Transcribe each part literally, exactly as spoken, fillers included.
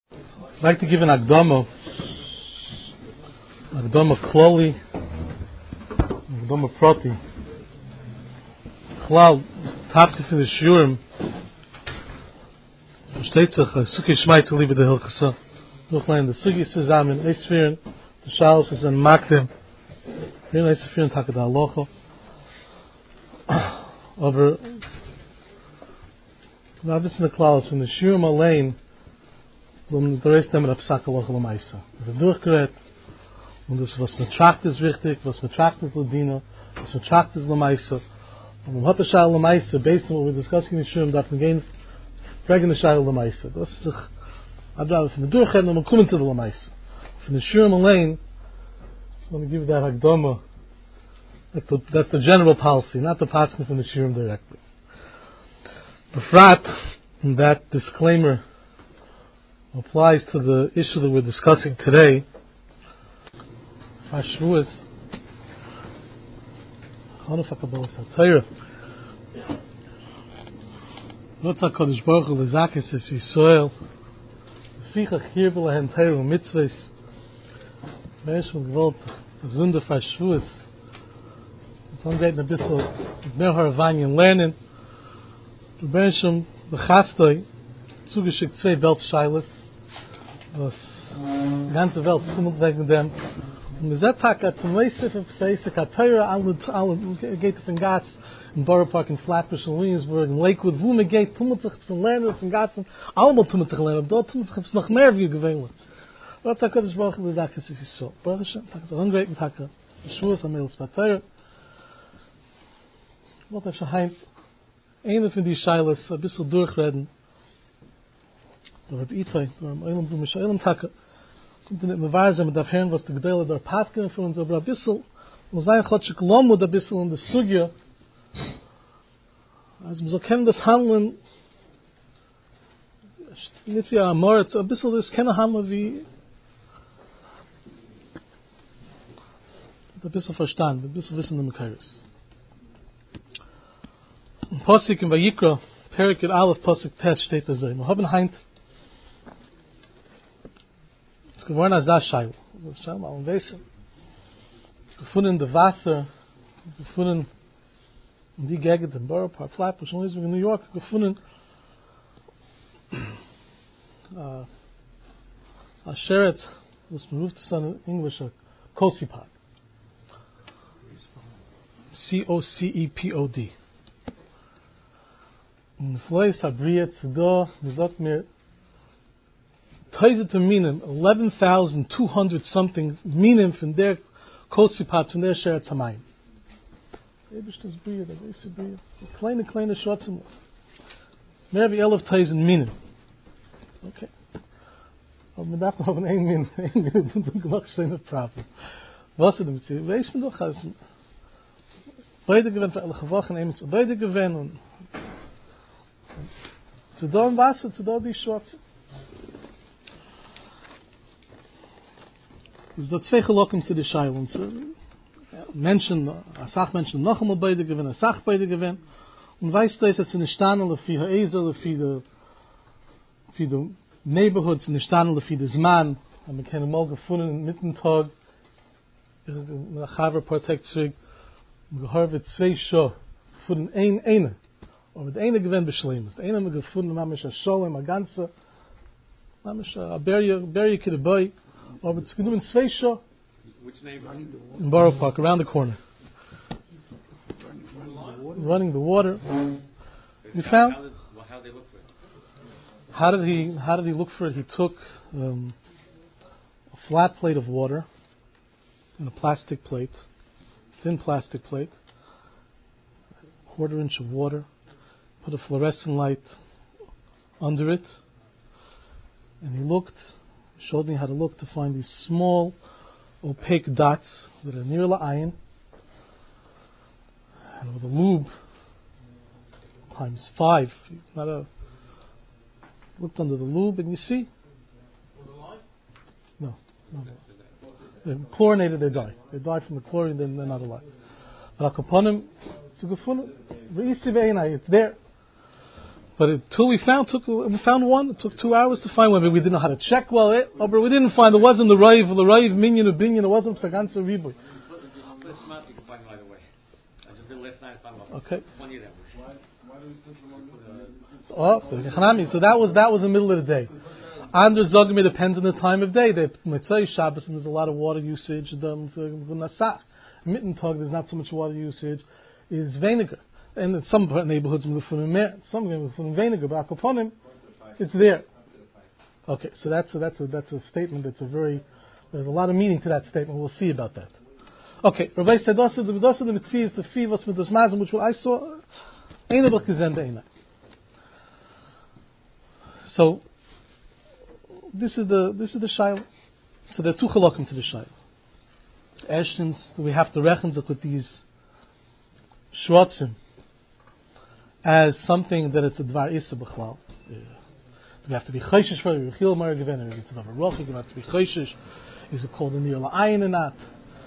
I'd like to give an Akdama, Akdama Kloli, Akdama Proti. Chlal, Tapke for the Shurim, versteht sich, Suki Schmeit zu liebe der Hilchasa. Durchlein, der Suki zusammen, Eisfiren, der Schals, was ein Makdim, wir haben Eisfiren, Taka da Alocha. Aber, na wissen der Klaus, von der Shurim allein, so um der Rest nehmen, der Psaka Alocha Lamaisa. Das ist durchgerät, und das, was mit Tracht ist wichtig, was mit Tracht ist Ladina, was mit Tracht ist Lamaisa. Und man hat der Schal Lamaisa, based on what we're discussing in the Shurim, darf man gehen, fragen der Schal Lamaisa. Das ist sich, aber von der Durchgerät, und man kommt zu der Lamaisa. Von der Shurim allein, I want to give that Akdama. That's the general policy, not the passing from the Shurim directly. Befrat, that disclaimer applies to the issue that we're discussing today. Fashvuas, Chanukah Kabbalah Satira. What's HaKadosh Baruch Hu L'Zakis Es Yisrael? Fichach Hier B'Lahen Teiru Mitzvahs. Mesh und gewollt, Zunde Fashvuas. Dann geht ein bisschen mehr Haravanien lernen. Du bist schon Bechastoi zugeschickt zwei Weltscheiles, was die ganze Welt zummelt wegen dem. Und mit der Tag hat zum Leisef und Pseisek hat Teure alle, alle geht von Gatz in Borough Park in Flatbush in Williamsburg in Lakewood, wo man geht, tummelt sich ein lernen von Gatz und allemal tummelt sich lernen, dort tummelt sich noch mehr wie gewöhnlich. Was hat Kodesh Baruch Hu gesagt, es ist so. Baruch Hashem, es ist ein great Tag, Schuhe, Samuel, es war Teure. Ich wollte schon heim, eine von die Scheiles ein bisschen durchreden. Da wird Itay, da haben Eilam, du mich Eilam Taka. Kommt nicht mehr wahr sein, man darf hören, was die Gedele der Pasken für uns, aber ein bisschen, man sei ein Chotschik Lomud ein bisschen in der Sugya. Also man soll kennen das Handeln, nicht wie ein Mord, ein bisschen das kennen Handeln wie, ein bisschen Verstand, ein bisschen Wissen im Kairos. In Posik in Vayikra, Perik et Aleph Posik Tes steht da so. Wir haben heint, es ist geworden als das Scheil. Das Scheil mal umwesen. Gefunden in der Wasser, gefunden in die Gegend in Borough Park, Flatbush, in New York, gefunden uh, a Sheret, was man ruft es an in English, a Kosipod. C O C E P O D. In the Fleis Habriya Tzedor, he sagt mir, Teizet Minim, eleven thousand two hundred something Minim von der Kosipats, von der Sheretz Hamayim. Ebisch das Briya, der Weisse Briya. Kleine, kleine Schwarzen. Mehr wie elf Teizet Minim. Okay. Aber man darf noch ein Minim, ein Minim, und dann gemacht schon ein Problem. Was ist das? Weiß man doch, als beide gewinnen für alle Gewochen, einmal zu beide gewinnen, und zu da im Wasser, zu da die Schwarze. Es sind zwei Gelocken zu der Scheil. Und Menschen, eine Sachmenschen noch einmal beide gewinnen, eine Sach beide gewinnen. Und weißt du, es ist eine Stanele für die Esel, für die, für die Neighborhoods, eine Stanele für das Mann. Und wir können mal gefunden, mitten Tag, nach Haverport zurück, und gehört wird zwei Show, gefunden ein, eine. Aber der eine gewinnt beschleimt. Der eine haben wir gefunden, man ist ein Scholem, ein ganzer, man ist ein Berge, Berge to the boy. Aber es gibt nur zwei Show. Which name? In Borough Park, around the corner. Running the water. We found. How did, well, how they look for it? How did he? How did he look for it? He took um, a flat plate of water and a plastic plate, thin plastic plate, quarter inch of water. Put a fluorescent light under it, and he looked, showed me how to look to find these small, opaque dots that are near the iron, and with a lube times five, not a, looked under the lube, and you see, no, no, they're chlorinated, they die. They die from the chlorine, then they're not alive. But Akaponim, it's a gefunden, it's there. But until we found, took we found one. It took two hours to find one. But we didn't know how to check well. It, but we didn't find. It wasn't the Raiv, the Raiv Minyan or Binyan. It wasn't Psagansa Riboy. Okay. Oh, so that was that was the middle of the day. Under Zogmi depends on the time of day. The Mitzvah Shabbos and there's a lot of water usage. The Mitten Tog, there's not so much water usage. Is vinegar. And in some neighborhoods, some in vinegar, but upon him, it's there. Okay, so that's a, that's a, that's a statement. That's a very there's a lot of meaning to that statement. We'll see about that. Okay, Rabbi said, "Dosa the dosa the mitzias the fivos with this mazim which I saw, ain't about kizenda." So this is the this is the shaila. So there are two halakim to the shaila. Erstens, we have to reckon with these shrotzim as something that it's a dvar issa b'chlal. We have to be choishish for it. Rechil mar gevener. It's another rochik. We have to be choishish. Is it called a nir la'ayin or not?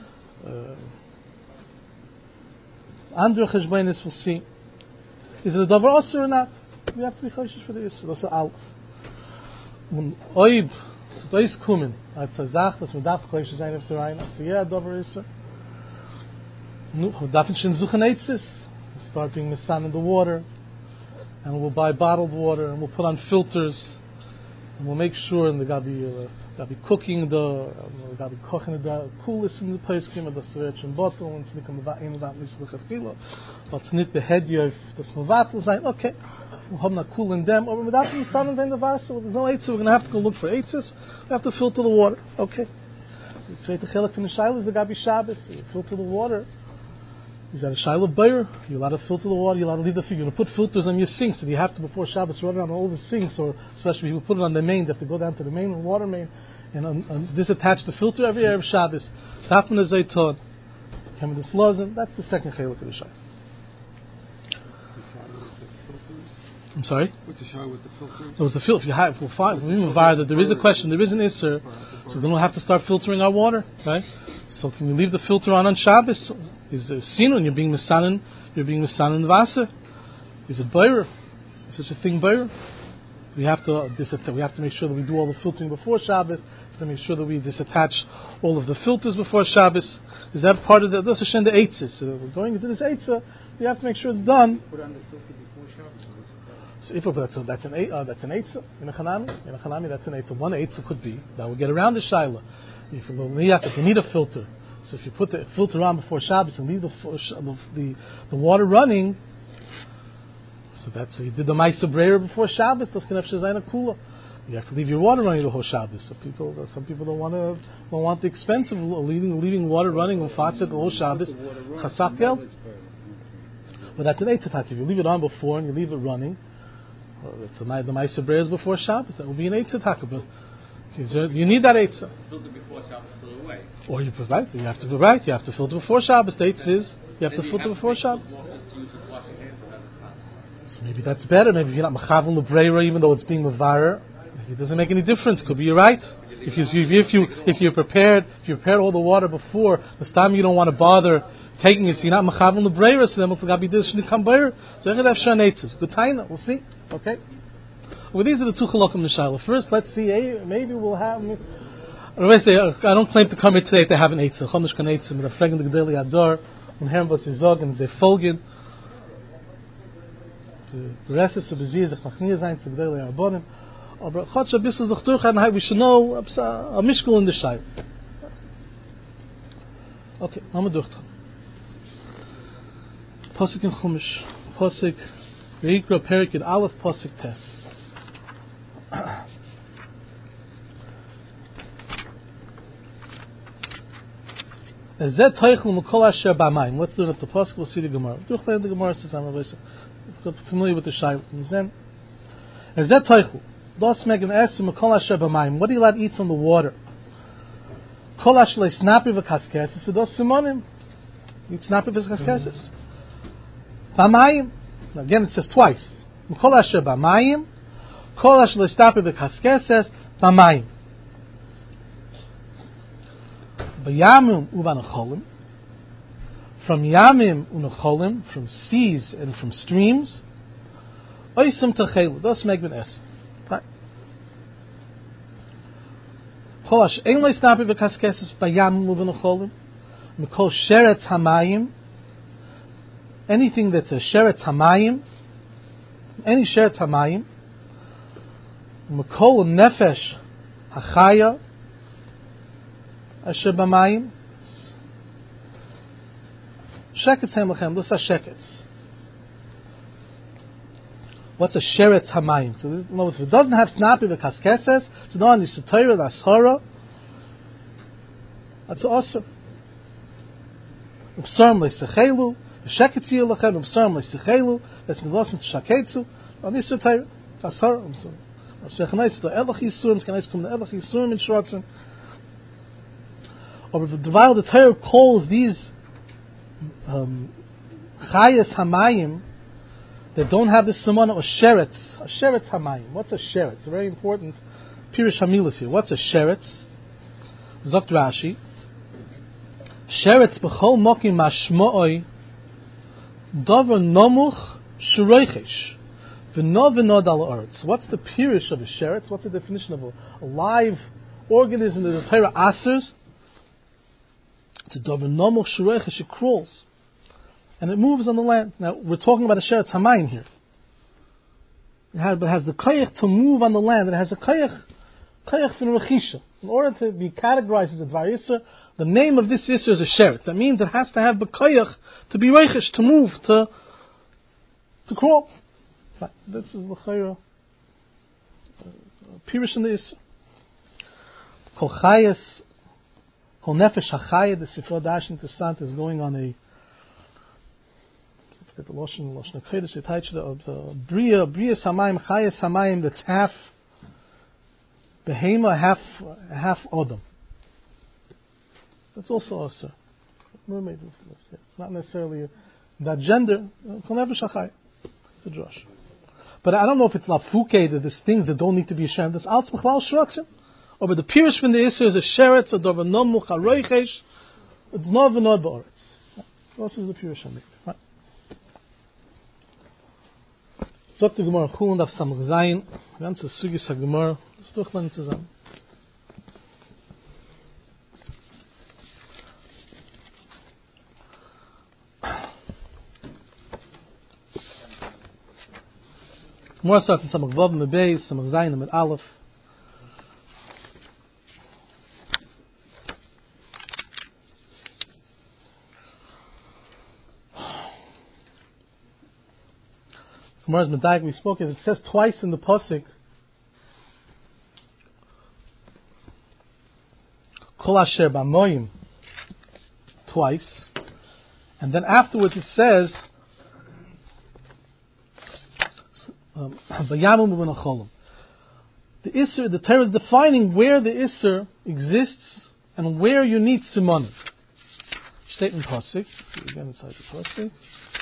Andre cheshbainis will see. Is it a davar osir or not? We have to be choishish for the issa. That's a alf. When oib so is kumen at zach das mit darf choishish sein auf der rein. So yeah, davar issa. Nu darf ich schon suchen eitzes. Start doing the sun in the water, and we'll buy bottled water, and we'll put on filters, and we'll make sure, and they got to be, uh, got to be cooking the, uh, got to be cooking the coolest in the place, came with the search and bottle, and snick on the in that list of chafilo, but snip the head you have the snovatel saying, okay, we'll have not cool in them, or without the sun in the vessel, there's no eitzes, we're going to have to go look for eitzes, we have to filter the water, okay. The zweite chelik from the shaila is the Gabi Shabbos, you filter the water. Is that a shaila of bayer? You're allowed to filter the water. You're allowed to leave the. You're going to put filters on your sinks, and you have to before Shabbos run around all the sinks, or especially if you put it on the main, you have to go down to the main water main and um, um, disattach the filter every erev Shabbos. Tafman is zayton. Come with this lozen. That's the second chaylik of the shaila. I'm sorry. What's the shaila with the filters? It was the filter. If you have, we'll find. We that there is a question. There is an isser, so then we'll have to start filtering our water, right? So can we leave the filter on on Shabbos? Is there sin when you're being misanin? You're being misanin vaser. Is it bayr? Is such a thing bayr? We have to uh, disattach. We have to make sure that we do all the filtering before Shabbos. We have to make sure that we disattach all of the filters before Shabbos. Is that part of the? That's a the eitzah. So we're going into this eitzah. We have to make sure it's done. Put on the filter before Shabbos. So if that's a, that's an uh, that's an eitzah in a chanami. In a chanami, that's an eitzah. One eitzah could be that will get around the shaila. If you need a filter. So if you put the filter on before Shabbos and leave the the, the water running, so that's so you did the Ma'aser Breira before Shabbos. That's gonna have Shazayna Kula. You have to leave your water running the whole Shabbos. So people, some people don't want to don't want the expense of leaving leaving water running on Fatzah the whole Shabbos. Chasak geld. But that's an eitzah. If you leave it on before and you leave it running, well, that's a, the Ma'aser Breira before Shabbos. That will be an eitzah. But you need that eitzah. Filter before Shabbos, throw away. Or you right, you have to go right. You have to filter before Shabbos. The eitzah is you have then to you filter have before to Shabbos. So maybe that's better. Maybe if you're not mechavel l'breira, even though it's being mevarer, it doesn't make any difference. Could be you're right. If you if you if you're prepared, if you prepared all the water before the time, you don't want to bother taking it. So you're not mechavel l'breira. So then we'll be this shnikam bayer. So you're gonna have shan eitzahs. Good time. We'll see. Okay. Well, these are the two chalakim l'shayla. First, let's see. Hey, maybe we'll have. I say I don't claim to come here today to have an eitzah. Chomish kan eitzah mit der fragen de gedeli ador und herren was sie sagen, sie folgen. The rest is to be zeh nach nie sein zu gedeli abonen. Aber Gott ein bisschen doch durch and we should know a mishkul in the shayla. Okay, now we durch. Pasuk in Chumash. Pasuk Vayikra Perik in Aleph Pasuk Tes. Let's do it at the Pasuk. We'll see the Gemara. The Gemara says, "I'm familiar with the Shaila." Then, as that Teichel, dos megan esim mekol asher b'mayim. What are you allowed to eat from the water? Kol asher leisnapi v'kaskeses. So dos simonim. Eat snapi v'kaskeses. B'mayim. Again, it says twice. Mekol asher b'mayim. Kol asher leisnapi v'kaskeses. B'mayim. Yamim u'vanacholim, from Yamim u'nacholim, from seas and from streams. Oisim Techelu. Das make ben es. Right. Cholash, ein loy snapi v'kaskeses bayam u'v'necholim. Mikol sheret hamayim. Anything that's a sheret hamayim, any sheret hamayim, Mikol nefesh hachaya asher b'mayim. Sheketz hem lechem. This is sheketz. What's a sheret hamayim? So this, in other words, if it doesn't have snapi v'kaskeses, it's not on the Sotira, the Ashara, that's also. Upsarm le'sechelu, sheketz yilachem, upsarm le'sechelu, that's nilosim t'shaketzu, on the Sotira, the Ashara. Shechanais, the Elach Yisurim, Shechanais come the Elach Yisurim in Shrotzen. Or if the while the Torah calls these um, Chayas Hamayim, that don't have the Simona or Sheretz. A Sheretz Hamayim. What's a Sheretz? It's a very important Pirish Hamilas here. What's a Sheretz? Zokt Rashi. Sheretz b'chol mokim mashmo'oi dover nomuch shureichesh v'no v'nod al ha'aretz. What's the Pirish of a Sheretz? What's the definition of a, a live organism that the Torah asers? It's a dover nomuch shureichesh. It crawls. And it moves on the land. Now, we're talking about a Sheretz Hamayim here. It has, but it has the koyach to move on the land. It has a koyach, koyach fin rechisha. In order to be categorized as a Dvar Yisr, the name of this Yisr is a Sheretz. That means it has to have the koyach to be reichish, to move, to to crawl. But this is the chayra, Pirish in the Yisr. Kol chayas, kol nefesh hachaya, the Sifra Dashin Tesant is going on a the Loshen Loshen Kodesh, the title of the Bria Bria Samayim Chayas Samayim, that's half Behema, half half Odom. That's also also mermaid. Not necessarily that gender. It's a Josh. But I don't know if it's Lafuke, that there's things that don't need to be shared. There's Alts B'chlal Shrotzim, or but the Pirish from the Isser is a Sheretz, a Dover Nomuch HaRoichesh. It's not V'nod Ba'aretz. This is the Pirish on it. Right. Sagt die Gemara Chulun darf Samach sein, ganze Sugis HaGemara, das durchlernen zusammen. Gemara sagt in Samach Vav mit Beis, Samach Zayin mit Aleph. Gemara's Medayik, we spoke, it says twice in the Pasuk, Kol Asher B'Moyim, twice, and then afterwards it says, V'yamim u'v'necholim. The Isser, the Torah is defining where the Isser exists and where you need Simonim. Statement Pasuk, let's see again inside the Pasuk.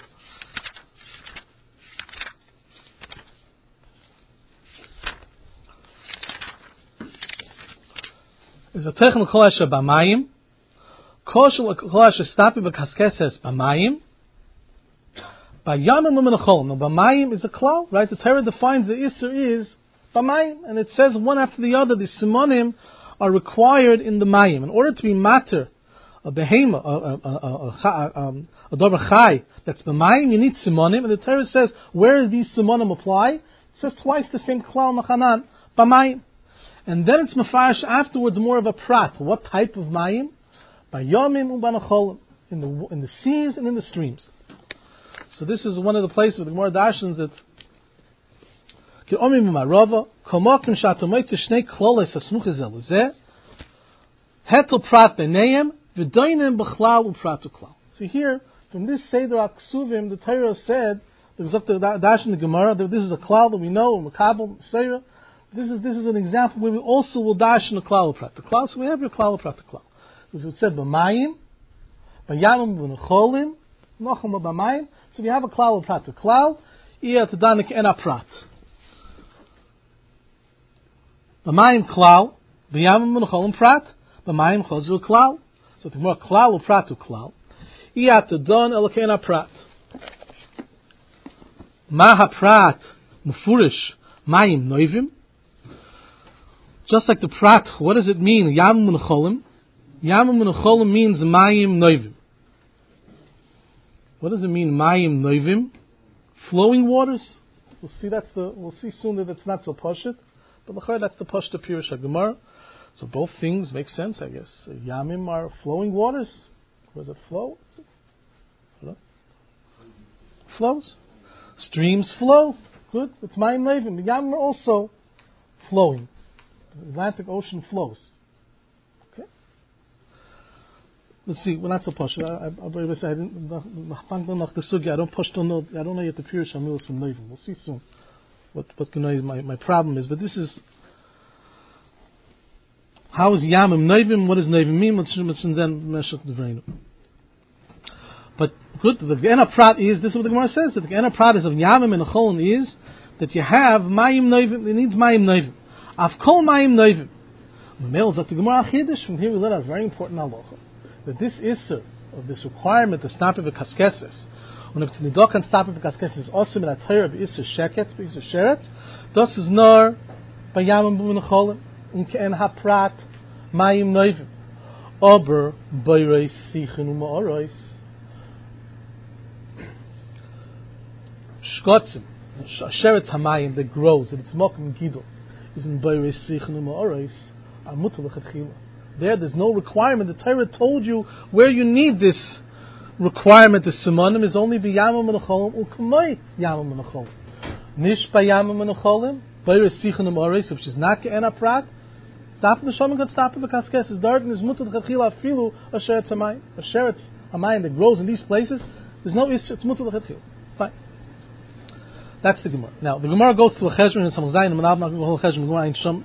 Is a techem kol asher b'mayim, kol asher stapi v'kaskeses b'mayim, b'yamim u'menachol. Now b'mayim is a klal, right? The Torah defines the Isser is b'mayim, and it says one after the other, the simonim are required in the mayim. In order to be matter, a behema, a, a, a, a, a dover chai, that's b'mayim, you need simonim, and the Torah says, where do these simonim apply? It says twice the same klal machanan, b'mayim. And then it's mafarish afterwards more of a prat. What type of mayim? By yomim u'banacholim, in the in the seas and in the streams. So this is one of the places where the Gemara darshans that Ki'omim u'marava komokim shatomoitz shnei kloles hasmuches eluzeh hetel prat b'neim v'doinem b'chlal u'prat u'klal. So here, from this Seder HaKsuvim, the Torah said, the darshan the Gemara, that this is a klal that we know, Makabel, Seirah. This is this is an example where we also will dash in the klal prat. The klal, so we have your klal prat. The klal. If it said b'mayim, b'yamim v'necholim, nocham b'mayim. So we have a klal prat. The klal, iya tadanik ena prat. B'mayim klal, b'yamim v'necholim prat, b'mayim chazru klal. So the more klal prat to klal, iya tadan elakena prat. Ma ha prat mufurish mayim noivim. Just like the prat, what does it mean? Yamim unecholim. Yamim unecholim means mayim noivim. What does it mean, mayim noivim? Flowing waters. We'll see. That's the. We'll see soon that it's not so pashut, but l'chayr that's the pashut pirush haGemara. So both things make sense, I guess. Yamim are flowing waters. Where does it flow? It? Flows. Streams flow. Good. It's mayim noivim. The Yamim are also flowing. The Atlantic Ocean flows. Let's see. We're not so posh. I, I, I, I didn't. I don't push. Don't know. I don't know yet the pure shamilas from Neivim. We'll see soon. What what my my problem is, but this is how is Yamim Neivim? What does Neivim mean? Let's then meshach the brain. But good. The Gena Prat is this is what the Gemara says. That the Gena Prat is of Yamim and Acholin is that you have Mayim Neivim. It needs Mayim Neivim. Afkol Mayim Neivim. The male is up to Gemara Chiddush. From here we learn a very important halacha. That this issur of this requirement to stop with kaskeses, when it's nidok and stop with kaskeses is also in a Torah of issur sheket, issur sheret. Das is nor by yamim b'menacholim unkein haprat mayim noivim, aber b'reis sichen u'ma'oreis shkotzim sheret hamayim that grows that it's mokum gidol is in b'reis sichen u'ma'oreis amutu lechatchila. There, there's no requirement. The Torah told you where you need this requirement. The simonim is only b'yamim menacholim u'kamay yamim menacholim. Nish b'yamim menacholim b'yres sichen u'ma'oreis, which is not ke'ena prat. Stop the shomim got stop the kaskes is dark and is mutar l'chatchila afilu a sheret hamayim a sheret hamayim that grows in these places. There's no issue. It's mutar l'chatchila. Fine. That's the Gemara. Now the Gemara goes to a cheshbon and some zayin and manav not going to cheshbon. Gemara ain't shom.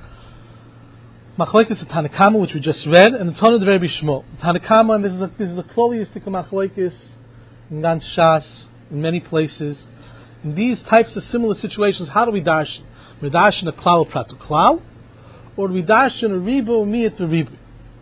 Machlokes is Tanakama, which we just read, and the Tana of Rabbi Shmuel. Tanakama, and this is a this is a closest machlokes in Gans Shas, in many places. In these types of similar situations, how do we darshan? We darshan a klal pratu klal, or do we darshan a ribu miyat to ribu?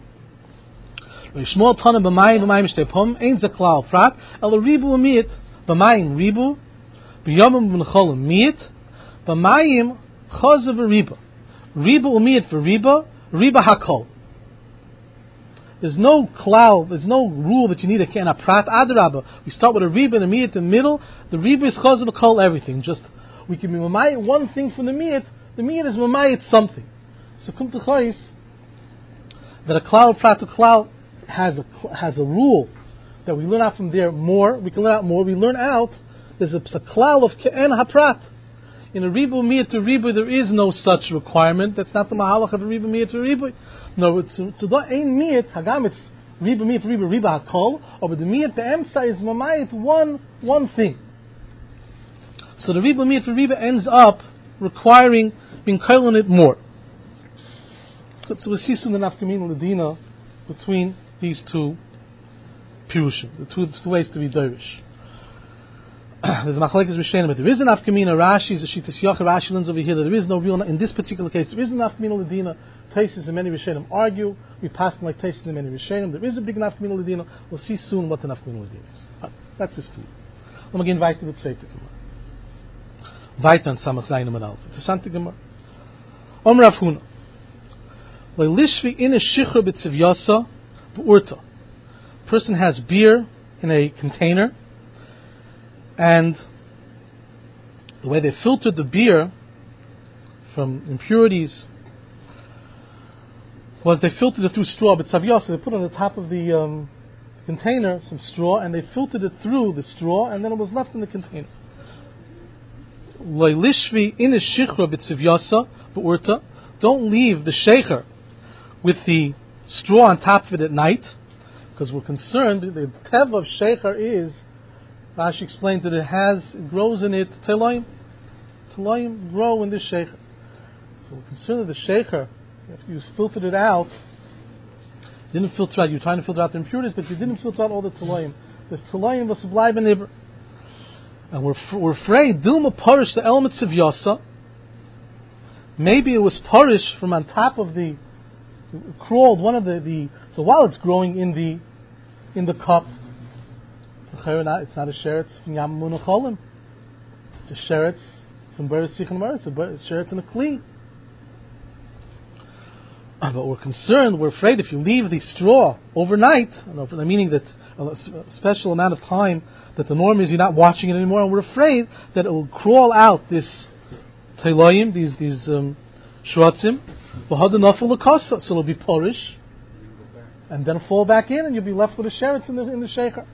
Rabbi Shmuel Tana b'mayim b'mayim shtepom ain't a klal prat, el a ribu miyat b'mayim ribu, b'yomim b'necholim miyat, b'mayim chazav riba, ribu umiyat for riba. Riba hakol. There's no cloud, there's no rule that you need a kena prat adrabah. We start with a riba and a miyat in the middle. The riba is chazav hakol everything. Just we can be mamayit one thing from the miyat. The miyat is mamayit something. So kum to chayis that a cloud prat to cloud has a has a rule that we learn out from there more. We can learn out more. We learn out there's a, a cloud of ke'en haprat. In a ribu miyat to ribu, there is no such requirement. That's not the mahalach of a ribu miyat to ribu. No, it's so that ain't miyat hagam. It's ribu miyat to ribu riba hakol. Or but the miyat the emsa is mamayit one one thing. So the ribu miyat to ribu ends up requiring being koilin it more. So we see soon the nafkamin ladina between these two pirushim, the two, two ways to be derish. There's a machlekes rishenim, but there is an afkamina. Rashi is a shittas yocher. Rashi learns over here that there is no real. In this particular case, there is an afkamina ladina. Taisis and many rishenim argue. We pass them like taisis and many rishenim. There is a big afkamina ladina. We'll see soon what the afkamina ladina is. Right, that's this food. Let me again weiter to the Tzeitik Gemara. Weiter on Samach Zayin and Alf. Interessante Gemara. Om Rav Huna. Leilishvi in a shichur b'tzivyasa b'urta. Person has beer in a container. And the way they filtered the beer from impurities was they filtered it through straw. But saviyasa, they put on the top of the um, container some straw, and they filtered it through the straw, and then it was left in the container. Leilishvi in a shichra b'tzivyasa b'urta. Don't leave the shecher with the straw on top of it at night, because we're concerned. The tev of shecher is. Rashi explains that it has, it grows in it, teloim. Teloim grow in this shecher. So we're concerned that the shecher, after you filtered it out, didn't filter out, you were trying to filter out the impurities, but you didn't filter out all the teloim. There's teloim was bleiben nibber. And we're, we're afraid, Dilma parish the elements of Yasa. Maybe it was parish from on top of the, crawled one of the, the, so while it's growing in the, in the cup, it's not a sheretz from Yam Munacholim. It's a sheretz from Beres Sich and Maris, Sheretz and a Kli. But we're concerned, we're afraid if you leave the straw overnight, meaning that a special amount of time, that the norm is you're not watching it anymore, and we're afraid that it will crawl out this teilayim, these these um, shrotzim, so it'll be porish, and then fall back in, and you'll be left with a sheretz in the in the sheikha.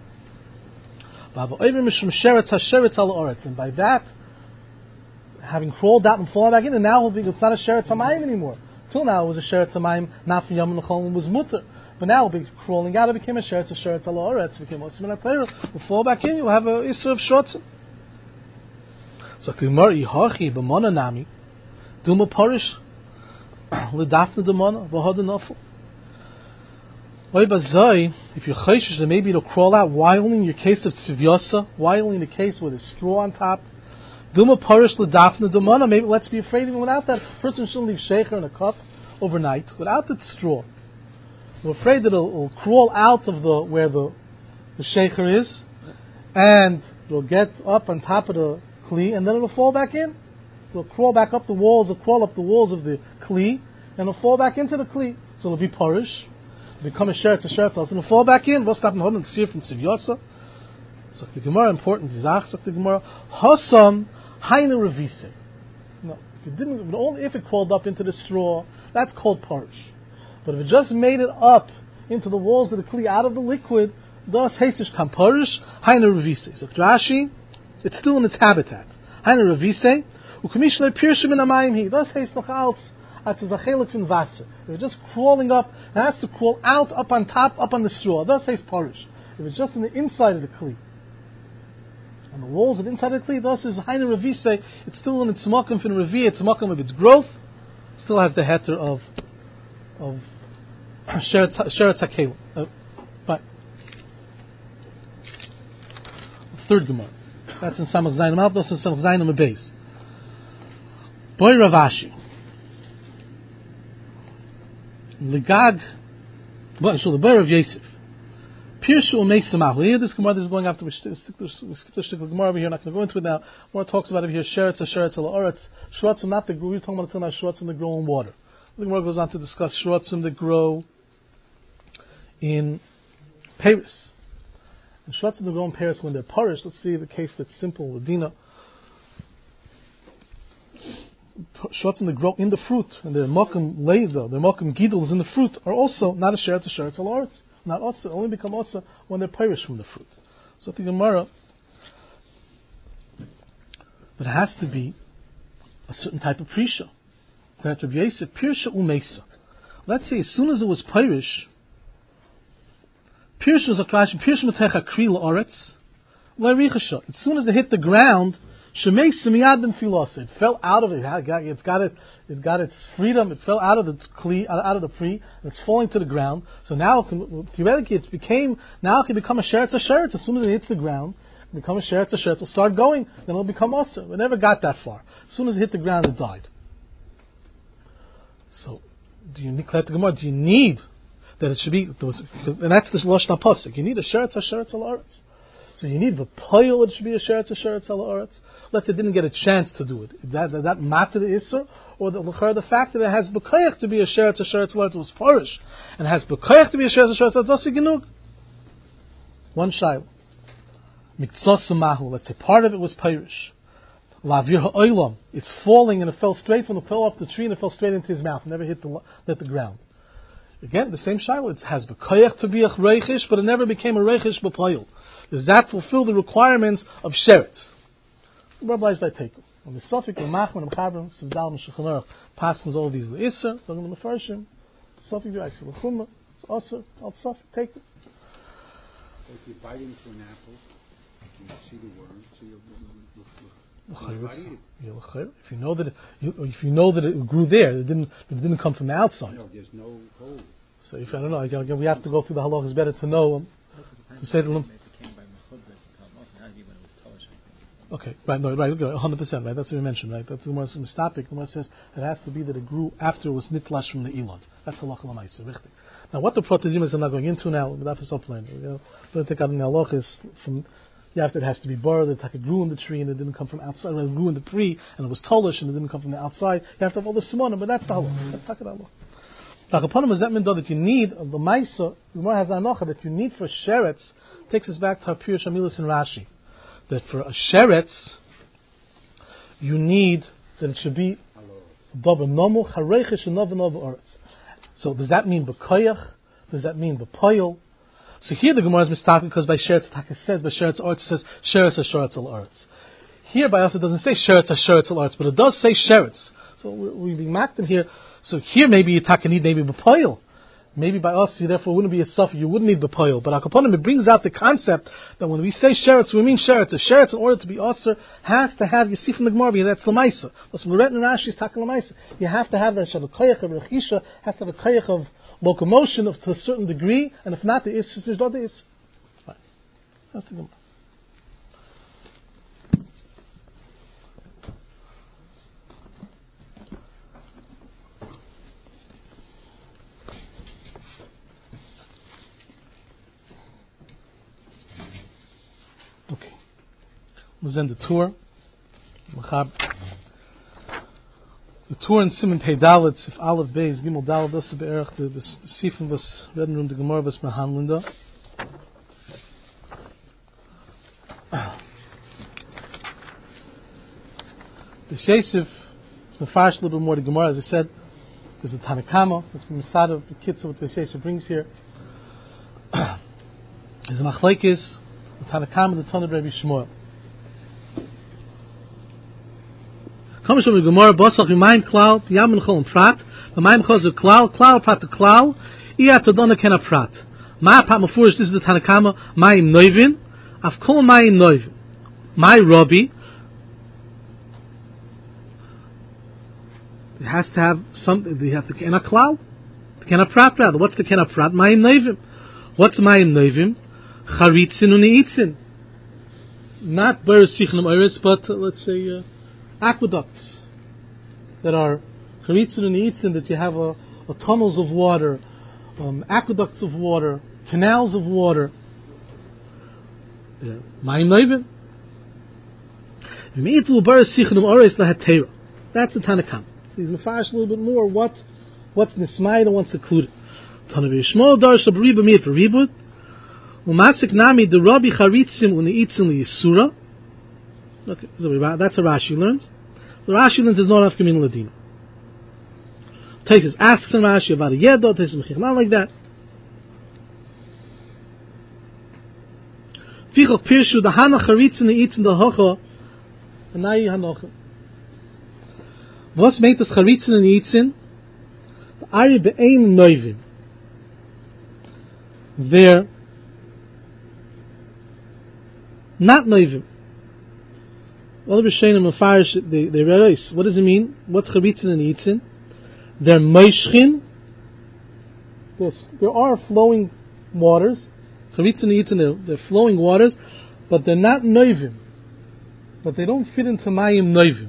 And by that, having crawled out and fallen back in, and now it's not a sheretz hamayim anymore. Till now it was a sheretz hamayim, not from Yom Nechol, was mutter. But now it'll be crawling out, it became a sheretz, a sheretz ala oretz, it became a siman atayra. We'll fall back in, you'll have a issue of shrotzim. So Klimar Yihachi b'mona nami, Duma parish, L'dafna d'mona, v'hada nafel. Oy bazai, if you're chayshish, then maybe it'll crawl out, while in your case of tzivyosa, while in the case with a straw on top, Duma parish l'dafna d'mona, maybe let's be afraid even without that. A person shouldn't leave sheikha in a cup overnight, without the straw. We're afraid that it'll, it'll crawl out of the where the the sheikha is, and it'll get up on top of the kli, and then it'll fall back in. It'll crawl back up the walls, it'll crawl up the walls of the kli, and it'll fall back into the kli. So it'll be parish, it'll become a sheretz, a sheretz, and it'll fall back in. We'll stop and hold and see from tzivyosa. So the Gemara, important, Zach, so the Gemara, Hasam Hainu Revise. No, if it didn't, only if it crawled up into the straw, that's called parish. But if it just made it up into the walls of the kli out of the liquid, thus hasish kam parish Hainu Revise. So Rashi, it's still in its habitat. Hainu Revise, u'kamishlei pirshim in amayim hi. Thus haste noch out at the zachelik from Wasser. If it's just crawling up, it has to crawl out, up on top, up on the straw. Thus haste parish. If it's just in the inside of the kli, on the walls of the inside of the kli, thus is Hainu Revise. It's still in its makom from Revi, its makom of its growth. Still has the heter of of sheretz hakelim. Uh, but third Gemara. That's in Samach Zayin Malach, that's in Samach Zayin Beis. Boy Ravashi. Legag, well, so the boy of Yosef. Pirshu Meisamahu. Here, this Gemara this is going after we skip the shtick of Gemara over here. I'm not going to go into it now. More talks about it here. Sheretz, sheretz, ala oretz. Shrotzim, not the we were talking about until now. Shrotzim that grow in water. The Gemara goes on to discuss shrotzim that grow in Paris. And shrotzim that grow in Paris when they're parish. Let's see the case that's simple. Ladina. Shrotzim that grow in the fruit and their mokum leiva, their mokum gidels in the fruit are also not a sheretz, a sheretz, ala oretz. Not also, only become also when they're parish from the fruit. So the Gemara, but it has to be a certain type of prisha. That Rav Yosef, pirsha umeisa. Let's say as soon as it was parish, pirsha was a crash, pirsha metecha kri la'aretz, la'richasha. As soon as it hit the ground, shemeisa miyad ben filasa. It fell out of it. It's got it. It got its freedom. It fell out of its kli, out of the free, and it's falling to the ground. So now, it can, theoretically, it became now it can become a sheretz, a sheretz. As soon as it hits the ground, it become a sheretz, a sheretz. It'll start going. Then it'll become usher. We never got that far. As soon as it hit the ground, it died. So, do you need to Gemara? Do you need that it should be? And that's the lashon pasuk. You need a sheretz, a sheretz, al aretz. So you need the poil. It should be a sheretz, a sheretz, al aretz. Let's say it didn't get a chance to do it. That that, that matter the isser, or the the fact that it has b'koyach to be a sheretz, a sheretz, al aretz was parish, and has b'koyach to be a sheretz, a sheretz, al aretz. Genug. One shayla. Miktzos mahu. Let's say part of it was parish. Lavir ha'olam. It's falling and it fell straight from the fell off the tree and it fell straight into his mouth. Never hit the hit the ground. Again, the same shayla. It has b'koyach to be a reichish, but it never became a reichish b'poil. Does that fulfill the requirements of sheretz? Rabbi by Teiku. On the Sofik, the Machman, the Chabran, Sivdal, and Shulchan Aruch, passes all these le'isser, talking about the Farshim, Sofik, the Aisel, the Chumma, it's also, al Sofik, Teiku. If you bite into an apple, you see the worm, so you'll, you'll, you'll, you'll if you know that it, you, if you know that it grew there, it didn't, it didn't come from the outside. No, there's no hole. So if I don't know, again, we have to go through the halach. It's better to know um, to say to them. Okay, right, no, right, one hundred percent, right, that's what we mentioned, right, that's the more mistopic, the more says it has to be that it grew after it was nitlash from the elon. That's halacha l'maisa, richtig. Now what the protedim is I'm not going into now, but that's up line, you know, don't take out in halach is from, You have to, it has to be borrowed. It grew in the tree and it didn't come from outside. It grew in the tree and it was tolish and it didn't come from the outside. You have to have all the simonim, but that's the halach. That's taka halach. Upon him, that you need the Maisa, the Gemara has anocha that you need for sheretz. Takes us back to our pure Shamilas and Rashi. That for a sheretz, you need that it should be double nomu chareichish and nova nova oretz. So does that mean b'koyach? Does that mean b'poyel? So here the Gemara is mistaken because by sheretz taka says by sheretz oretz it says sheretz sheretz al oretz. Here by us it doesn't say sheretz sheretz al oretz, but it does say sheretz. So we're, we're being marked in here. So here maybe you taka need maybe b'poyel. Maybe by us you therefore wouldn't be a suffer, you wouldn't need b'poyel. But akaponim it brings out the concept that when we say sheretz, we mean sheretz. A sheretz in order to be osir has to have, you see from the Gemara, that's lamaisa. That's what and Rashi is talking lamaisa. You have to have that shav koyach of rechisha, has to have a koyach of locomotion of, to a certain degree, and if not, the is is not the is. Fine. That's the Gemara. Okay. We'll end the tour. The tour in Simon Pei Dalet, if Aleph Beis Gimel Dalet, das ist beerach the Sifim was reden um the Gemara was behandeln da. The Sheisif, it's mefarish a little bit more the Gemara, as I said. There's a Tanakama, that's been Masad of the Kitzur, what the Sheisif brings here. There's a Machlekes, the Tanakama, the Tanah Rabbi Shmuel. Comes from the Gemara, Bosach Yimayim Klal, Yamin Chol and Prat, the Mayim Chol is a Klal, Klal Prat to Klal, Iya Tadona Kena Prat. Ma Pat Mafurish, this is the Tanakama, Mayim Noivin, Afkol Mayim Noivin. My Rabbi, it has to have something, they have to Kena Klal, Kena Prat rather. What's the Kena Prat? Mayim Noivin. What's Mayim Noivin? Charitzin Uniitzin. Not Beres Sichnim Iris, but uh, let's say, uh, aqueducts that are charitzin and yitzin, that you have a, a tunnels of water, um, aqueducts of water, canals of water. Mayim Noivin. That's the Tanakam. He's mefarish a little bit more. What what's nismayed and what's included. Tanav Yishmael Darsh Abriba Miyat Ribud Umasik Nami the Rabbi Charitzim Uniitzin Liyisura. Okay, so that's a Rashi learns. The Rashi learns is not enough communal ladina. Taisus asks in Rashi about a yedo, Taisus mechich, not like that. Fichok pirshu the hana charitzin eats in the hocha, and now you hanocha. Was meint das charitzin and eatsin? The ari be'ein noivim. They're not noivim. All the Rishonim and Farish, they they realize what does it mean? What's charitzin and yitzin? They're moishchin. There are flowing waters. Charitzin and yitzin, they're, they're flowing waters, but they're not noivim. But they don't fit into mayim noivim.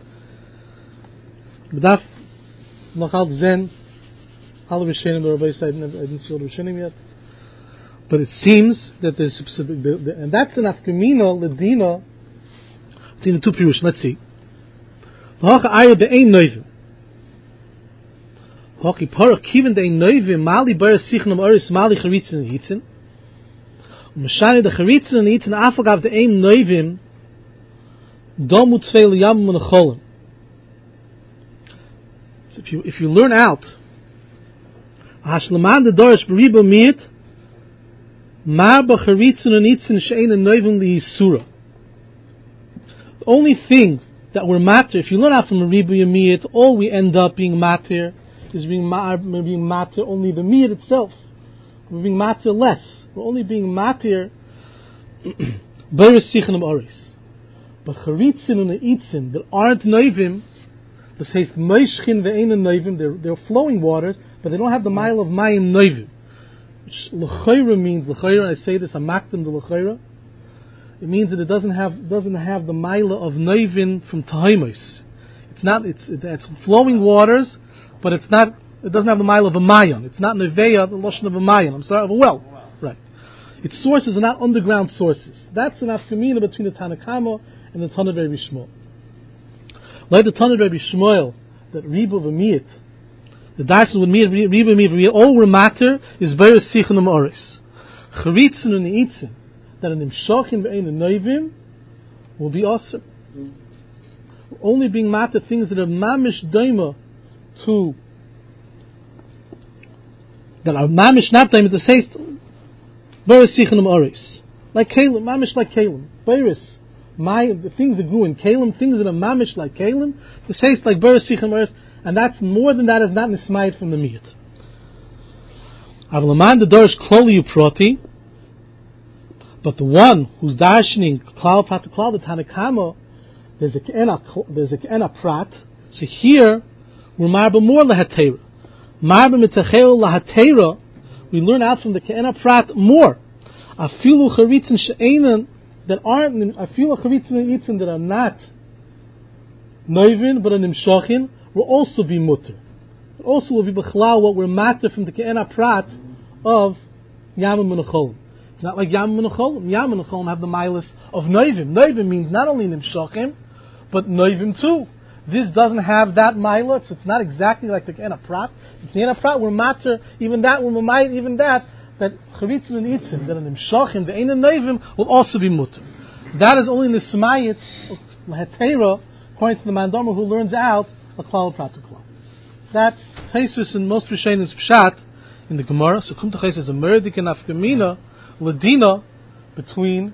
B'daf nachal zen. All the Rishonim, the Rabbi said, I didn't see all the Rishonim yet. But it seems that there's and that's an afkamina ledina. In the two pirush, let's see. Hocha ayah be'ein noivim. Hochi parach kiven de'ein noivim mali bar sichnem oris mali charitzin and hitzin. Umashani the charitzin and hitzin afagav de'ein noivim domu tzvei liyamim and cholim. So if you if you learn out hashleman the dorish beribo miyit mar b'charitzin and hitzin she'ein and noivim liyisura. The only thing that we're matir, if you learn out from a ribu yamiyat, all we end up being matir is being matir, being matir only the miyat itself. We're being matir less. We're only being matir beres sichnim oris. But charitzin and eitzin that aren't noivim, the says meishchin ve'ein noivim, they're they're flowing waters, but they don't have the mile of mayim noivim. Which l'chayra means l'chayra. I say this, I'm makdim the l'chayra. It means that it doesn't have doesn't have the mila of noivin from tahimos. It's not it's it's flowing waters, but it's not it doesn't have the mila of a mayon. It's not neveya, the lotion of a mayon. I'm sorry, of a well, right? Its sources are not underground sources. That's an afkamina between the Tanna Kama and the Tana Rebbe Shmuel. Like the Tana Rebbe Shmuel, that Reba v'Miyat, the Darshas with Miyat, Reba v'Miyat, all were matter is Beres Sichon Amoris. Charitzin and Eitzin, that an Imshachim ve'ein and Noivim will be awesome. Only being matter things that are mamish daima to, that are mamish not daima to say Beres Sichon Amoris. Like Kalim, mamish like Kalim. Beres. My, the things that grew in Kalim, things that are mamish like Kalim, the taste like Beres Sichon Amoris, and that's more than that is not nismayed from the miyat. Avlaman the Dorish Kloli Uproti, but the one who's darshaning Klal Prat Klal the Tanna Kama, there's a K'ena, there's a K'ena Prat. So here we're marba more lahatera, marba mitachel lahatera. We learn out from the K'ena Prat more. Afilu charitzin she'enan that aren't afilu charitzin and itzin that are not noivin but an imshachin will also be mutter. It also will be b'chlal what we're matter from the K'ena Prat of Yamim and Cholim. It's not like Yamim and Cholim. Yamim and Cholim have the milas of noivim. Noivim means not only nimshachim, but noivim too. This doesn't have that milas. So it's not exactly like the K'ena Prat. It's the K'ena Prat we're matter. Even that we're might. Even that that charitzin and itzim that an nimshachim the ein and noivim will also be mutter. That is only in the Smayit Lahatera, according to the Mandomer who learns out a klal prat to klal. That's Taisus in most Rishonim Pshat in the Gemara. So Kum Tachais is a merdik and afkamina ladina between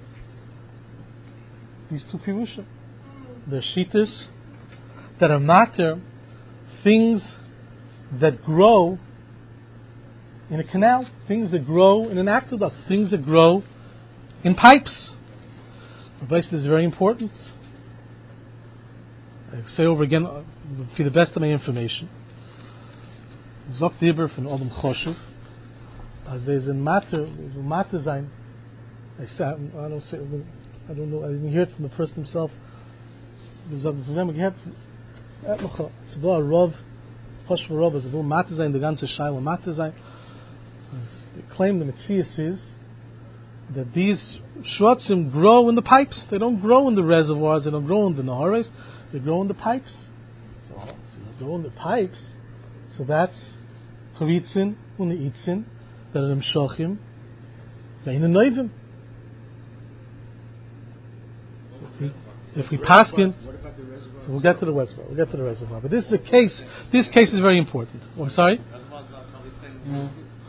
these two pirushim. They're shitas that are matter things that grow in a canal, things that grow in an aqueduct, things that grow in pipes. This is very important. I say over again, uh, for the best of my information. Zok Dibber from Odom Choshev. As there's a matter, there's a matter zayin. I say, I don't say, I don't know, I didn't hear it from the person himself. Zok Dibber, you have, it's a little Rav, Choshev Rav, it's a little matter zayin, the ganze Shaila matter zayin. They claim the Metzias is that these shrotzim grow in the pipes. They don't grow in the reservoirs, they don't grow in the nahares. They grow in the pipes. So, so they grow in the pipes. So that's charitzin and the itzin that are imshachim. They in the noivim. So if we, if we pass in, so we'll get to the reservoir. We'll get to the reservoir. But this is a case. This case is very important. Oh, I'm sorry. Mm.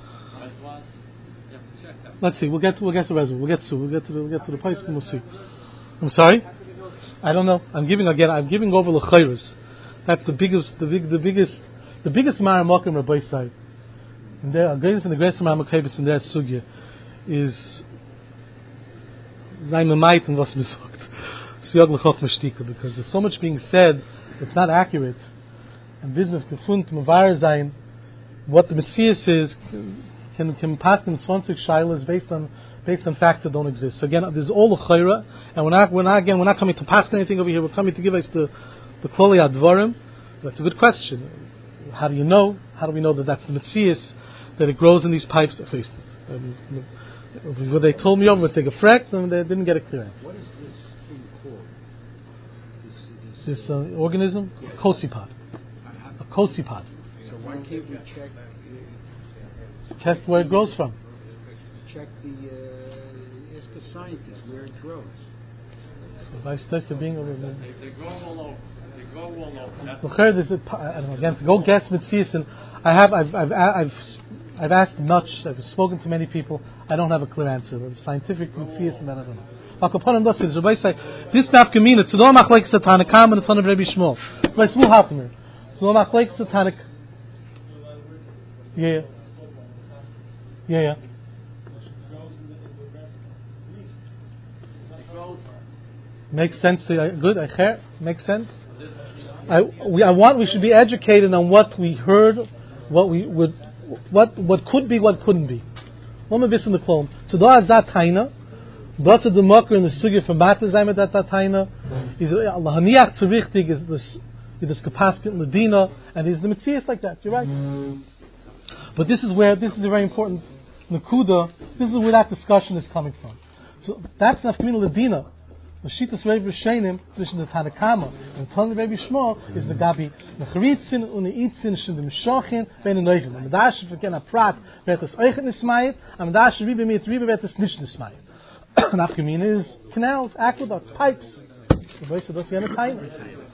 Let's see. We'll get to we'll get to the reservoir. We'll get to we'll get to the, we'll get to the place and we'll see. I'm sorry. I don't know. I'm giving again. I'm giving over l'chayros. That's the biggest, the big, the biggest, the biggest maramokim Rabbi Sai. And there, the greatest and the greatest maramokim in their sugya is zaymemayt and was mishokt. Siyag l'chok mishtika, because there's so much being said that's not accurate. And business gefund mevar zayin what the Metzias is can can pass in twenty shilas based on. Based on facts that don't exist. So again, this is all a chayra, and we're not, we're not again, we're not coming to pass anything over here. We're coming to give us the the kloli advarim. That's a good question. How do you know? How do we know that that's the Metzias that it grows in these pipes? Face it. Um, what they told me over, would take a frek, and they didn't get a clear answer. What is this thing called? This, this uh, organism, yeah. Kosipod, a kosipod. So why can't we check? Uh, Test where it grows from. Check the, uh, ask the scientists where it grows. So if I test the being over there. They, they grow all over. They grow all over. The third is, I don't know, again, to go guess Metzias, and I have, I've, I've, I've, I've asked much, I've spoken to many people, I don't have a clear answer. The scientific Metzias, and that I don't know. Akapanim does is Rabbi say, this nafkamina, to no machlek satanik, kam and the son of Rabbi Shmuel. Rabbi Shmuel Haltamer. To no machlek satanik. Yeah, yeah, yeah. Makes sense to you. Good, I hear. Makes sense. I we I want we should be educated on what we heard, what we would, what what could be, what couldn't be. One of this in the clone. So da is that taina. Das is the mocker in the sugya from Batazayim that that taina is Allah haniach tzurichtig is this is this kapasket in the dina and is the Metzias like that. You're right. But this is where this is a very important nakuda This is where that discussion is coming from. So that's Nafkamina Ladina. The Shitas Rev Rishenim, zwischen the Tanakama and Tani Rev Shmuel, is the Gabi, the Charitzin und the Itzin, and the Meshachin, ben the Neuvim. And the Dash, if you can prat, wird es euch nismayit, and the Dash, Ribe mit Ribe, wird es nicht nismayit. Nafkamina is canals, aqueducts, pipes. The voice of Dossi and the Taina.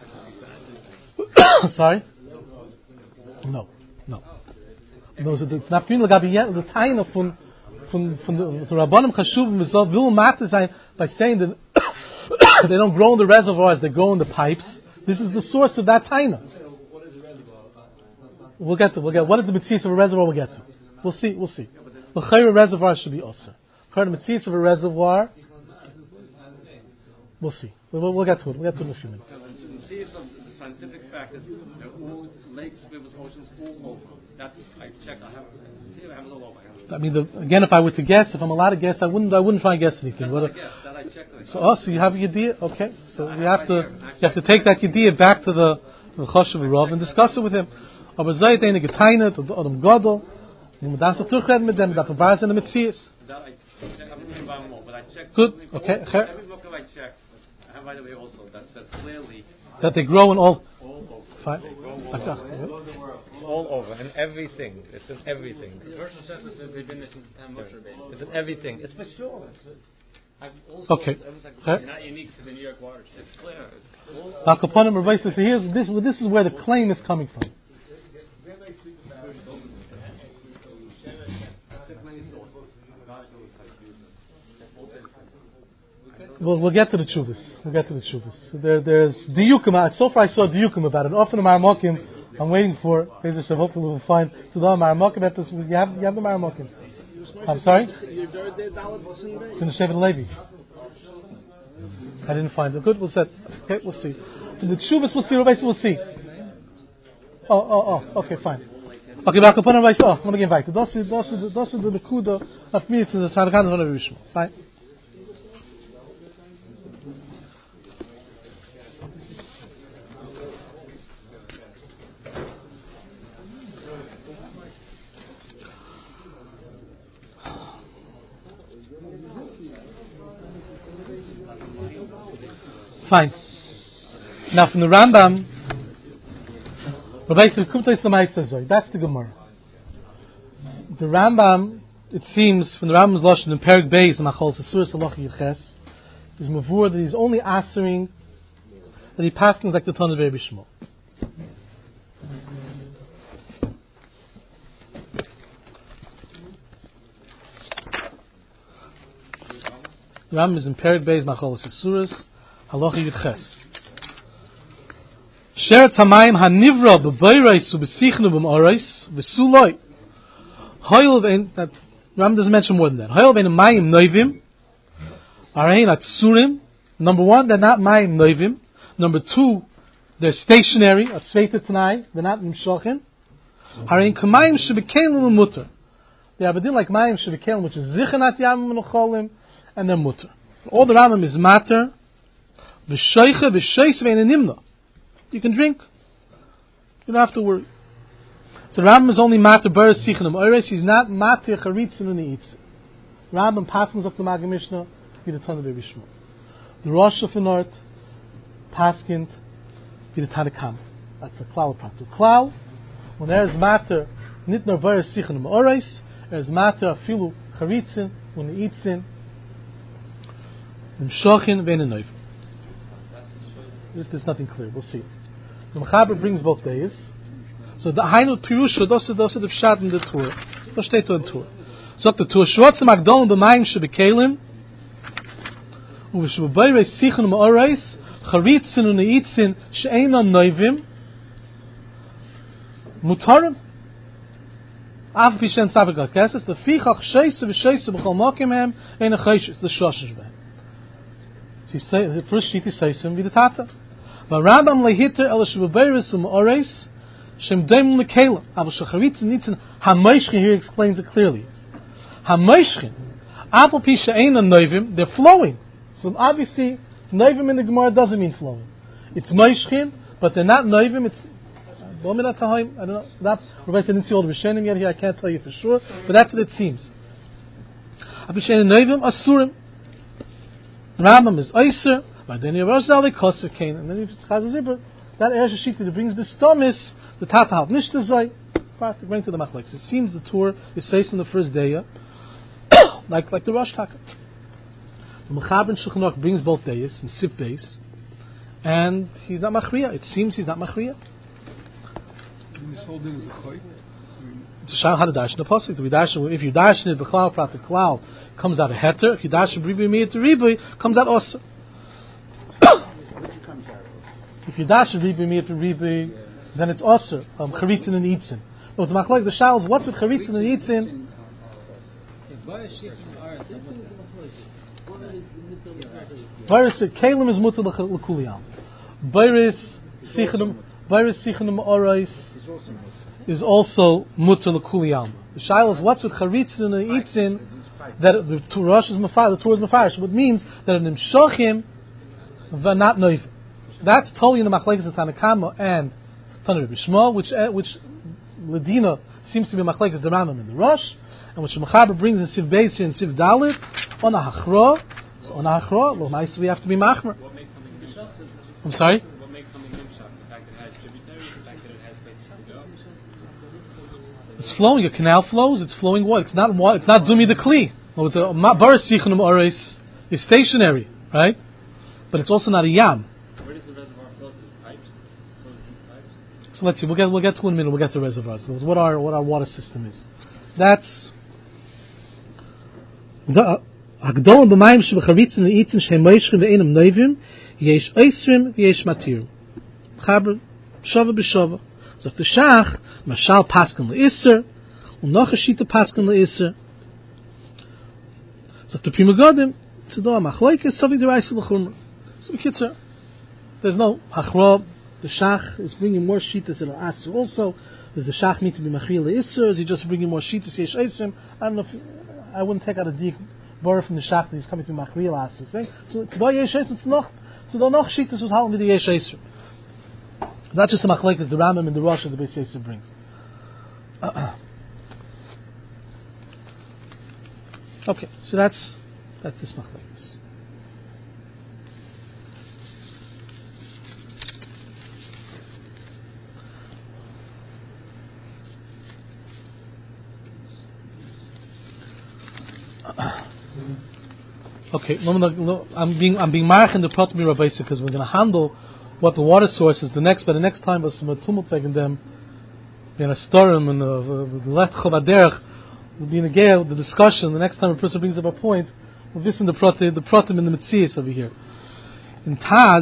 Sorry? No, no. Those are the Nafkamina, the Gabi, the Taina from from from the, the Rabbanim Chashuvim will matter sein by saying that they don't grow in the reservoirs, they grow in the pipes. This is the source of that taina. We'll get to. We'll get. What is the mitzvah of a reservoir? We'll get to. We'll see. We'll see. The chayra reservoir should be also. For the mitzvah of a reservoir, we'll see. We'll, we'll get to it. We'll get to it in a few minutes. The scientific fact is that all lakes, rivers, oceans, all over. That's I checked. I have. I have it all over. I mean, the, again, if I were to guess, if I'm allowed to guess, I wouldn't. I wouldn't try and guess anything. That's guess. That I checked. So, oh, so you have a yediyah? Okay. So we have to. You have to take that yediyah back to the the Choshev Rav and discuss it with him. Aber zayt eine geteinet oder dem Gadol. Und man darf so durchreden mit dem, da verweisen in the Metzies. Good. Okay. Every book I checked, I have right away also that says clearly that they grow in all. All over. Fine. All, all, all over, and everything. It's in everything. It's in everything. It's for sure. It's okay. It's not unique to the New York watershed. It's clear. So here's this. This is where the claim is coming from. We'll, we'll get to the tshuvas. We'll get to the tshuvas. There, there's diyukim. So far, I saw diyukim about it. Often the Maramokim, I'm waiting for. Hopefully, we'll find. So the Maramokim. At this, you have, you have the Maramokim. I'm sorry. In the Shevet Levi. I didn't find it. Good. We'll set. Okay, we'll see. In the tshuvas, we'll see. We'll see. Oh, oh, oh. Okay, fine. Okay, back upon it. Oh, let me get back. Das ist, das ist, das ist the nekuda of me to the Tzadkan of Rabbi Shmuel. Fine. Fine. Now from the Rambam, Rabbi Yisrael Kumta Islamai says, that's the Gemara. The Rambam, it seems, from the Rambam's Lashon in Perik Beis, Machol Sasur Salach Yiches, is Mavur that he's only answering that he passes like the Ton of Rabbi Shmuel. The Rambam is in Perik Beis, Machol Sasuras, Halacha Yudches. Sheret Hamayim Hanivra B'Bayreis U'B'Sichnu B'M'Oreis V'Suloi. Hoyel Vein, that Rambam doesn't mention more than that. Hoyel Vein Mayim Noivim Arein Atsurim. Number one, they're not Mayim Noivim. Number two, they're stationary. Atzveita Tanai. They're not Nimshochin. Arein Kamayim Shebikelim Mutter. They have a deal like Mayim Shebikelim, which is Zichanat Yamim Menucholim, and they're Mutter. All the Rambam is Mater. V'Shoiche V'Shois Vein Nimna. You can drink. You don't have to worry. So Rambam is only matter bar sichnum oires. He's not matter charitzin u'neitz. Rambam passes up the Maggid Mishnah with the Tanna Rabbi Shmuel. The Rosh of the North paskint with the Tanakam. That's a klal prat. The klal, when there is matter nit nor bar sichnum oires, there is matter afilu charitzin u'neitzin umshochin ve'nenoiv. There's nothing clear. We'll see. The Mechaber brings both days. So the Hainu Pirusha, das ist das ist der Pshat in der Torah. Das steht da in der Torah. Sagt der Torah, Schwarze Magdon b'mayim shebikelim, und v'shebbayre sichon ma'oreis, charitzin und neitzin she'enan noivim, mutarim. Af pishen sabagas. Kesses, the fichach sheise v'sheise b'chol mokim hem, ein achayshis, the shoshish b'hem. So he say, the first sheet he says him, v'the tata. But Rambam lehiter el shebbayres u'ma'oreis, Shem Daim Lekela. Abu Shacharitz Nitzin Hamoishkin here explains it clearly. Hamoishkin. Apple Pisha Eina Noivim, they're flowing. So obviously, Noivim in the Gemara doesn't mean flowing. It's Moishkin, but they're not Noivim, it's Bominat Tahaim, I don't know. That's Rabbi said, I didn't see all the Rishonim yet here, I can't tell you for sure, but that's what it seems. Abishen Neivim Asurim. Rambam is Eiser, but then Yerosh Zali Koser Kain, and then if it's Chaz Zibur, that Eresh Sheet that brings the Stomis, the Tata Half Nishta Zay, bring to the Machleks. It seems the Torah is says on the first day, like like the Rosh Taka. The Mechaber Shulchan Aruch brings both days in Sif base, and he's not Machriya. It seems he's not Machriya. This whole thing is a choy. To show how to dash in the pasuk, to be dash if you dash in it, the cloud prat the cloud comes out a heter. If you dash in ribu miyat to ribu, comes out also. If you dash in ribu miyat to ribu, then it's also um, charitzin and itzin. No, it's machlek the shals. What's with charitzin and itzin? Virus kalim is mutal l'kuliyam. Virus sichnum, virus sichnum orais is also mutal l'kuliyam. The shal is what's with charitzin and itzin that the Torah is mafar, the Torah is mafarish, which means that an imshachim va not noiv. That's totally in the machlekes of Tanakama and Tanur Bishma, which uh, which Ladina seems to be machlekes the Rambam and the Rosh, and which the Mechaber brings in Siv Beis and Siv Dalit on a hachra. So on a hachra, well, nice we have to be machmer. What makes something nimshach? I'm sorry. What makes something nimshach? The fact that it has tributaries, the fact that it has places to go. It's flowing. A canal flows. It's flowing water. It's not water. It's not dumi the kli. No, it's a baris sichonum oris is stationary, right? But it's also not a yam. Where does the reservoir flow to? Pipes? Flows in pipes? So let's see. We'll get we'll get to in a minute. We'll get to reservoirs. So what our what our water system is. That's the Hagdol b'mayim shebecharitzin v'yitzin shehem moishrim ve'enam noivim yesh oisrim v'yesh matir. Chaber shava b'shava. So the shach mashal paskan le'isser u'noch hashita paskan le'isser. So the prima godim tzedor machloikes savi deraisa l'churma. So kitzer, there's no hachra. The shach is bringing more shitas that are aser. Also, does the shach need to be machriya le'isser? Is he just bringing more shitas yesh oisrim? I don't know. If, I wouldn't take out a dik bar from the shach that he's coming to machriya le'asser. So tzedor yesh oisrim. It's noch tzedor noch shitas was halom with the yesh oisrim. Not just the machlekes, the Rambam and the Rosh that the Beis Yosef brings. Uh-uh. Okay, so that's that's this machlekes. Okay, no, no, no, I'm being I'm being marked in the Pratmi Rabbeisa because we're going to handle what the water source is the next, but the next time was some tumult taking them in a storm and the left chovaderch will be in a gale, the discussion. The next time a person brings up a point, we'll listen to the pratim, the pratim and the mitzias over here. In Taz,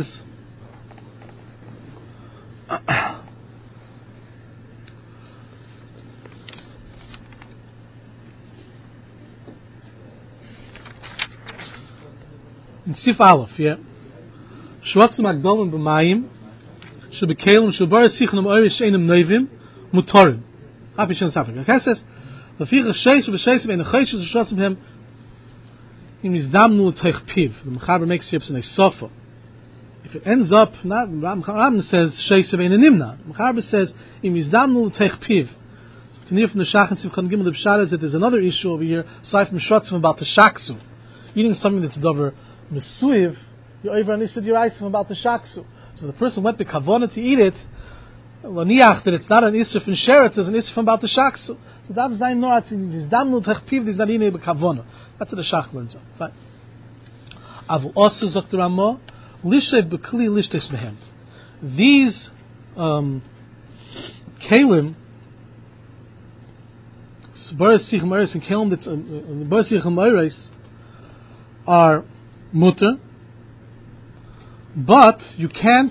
in Sif Aleph, yeah. Shvatzim Agdolim b'mayim shebikelim shebar sichnum oirish einem neivim mutorim. Happy Shem Safik. Okay, says the figure sheish v'sheish ve'en chaysh shvatzim hem im izdamnu teich piv. The Mechaber makes ships in a sofa. If it ends up, not Rambam says sheish ve'en nimna. The Mechaber says im izdamnu teich piv. So you can hear from the Shach and Sivchan Gimel the Pshat is that there's another issue over here aside from shvatzim about the shaksu, eating something that's dover mesuiv. You're over and he said you're asking about the shaksu. So the person went to kavona to eat it. Laniach that it's not an isser from sheret, it's an isser from about the shaksu. So that was zayin noat in his damnu techpiv this not in a kavona. That's what the shach learns on. But avu also zok the Ramah lishe bekli lishtes mehem. These um, kalim, baris sich meres and kalim that's baris sich meres are mutter. But you can't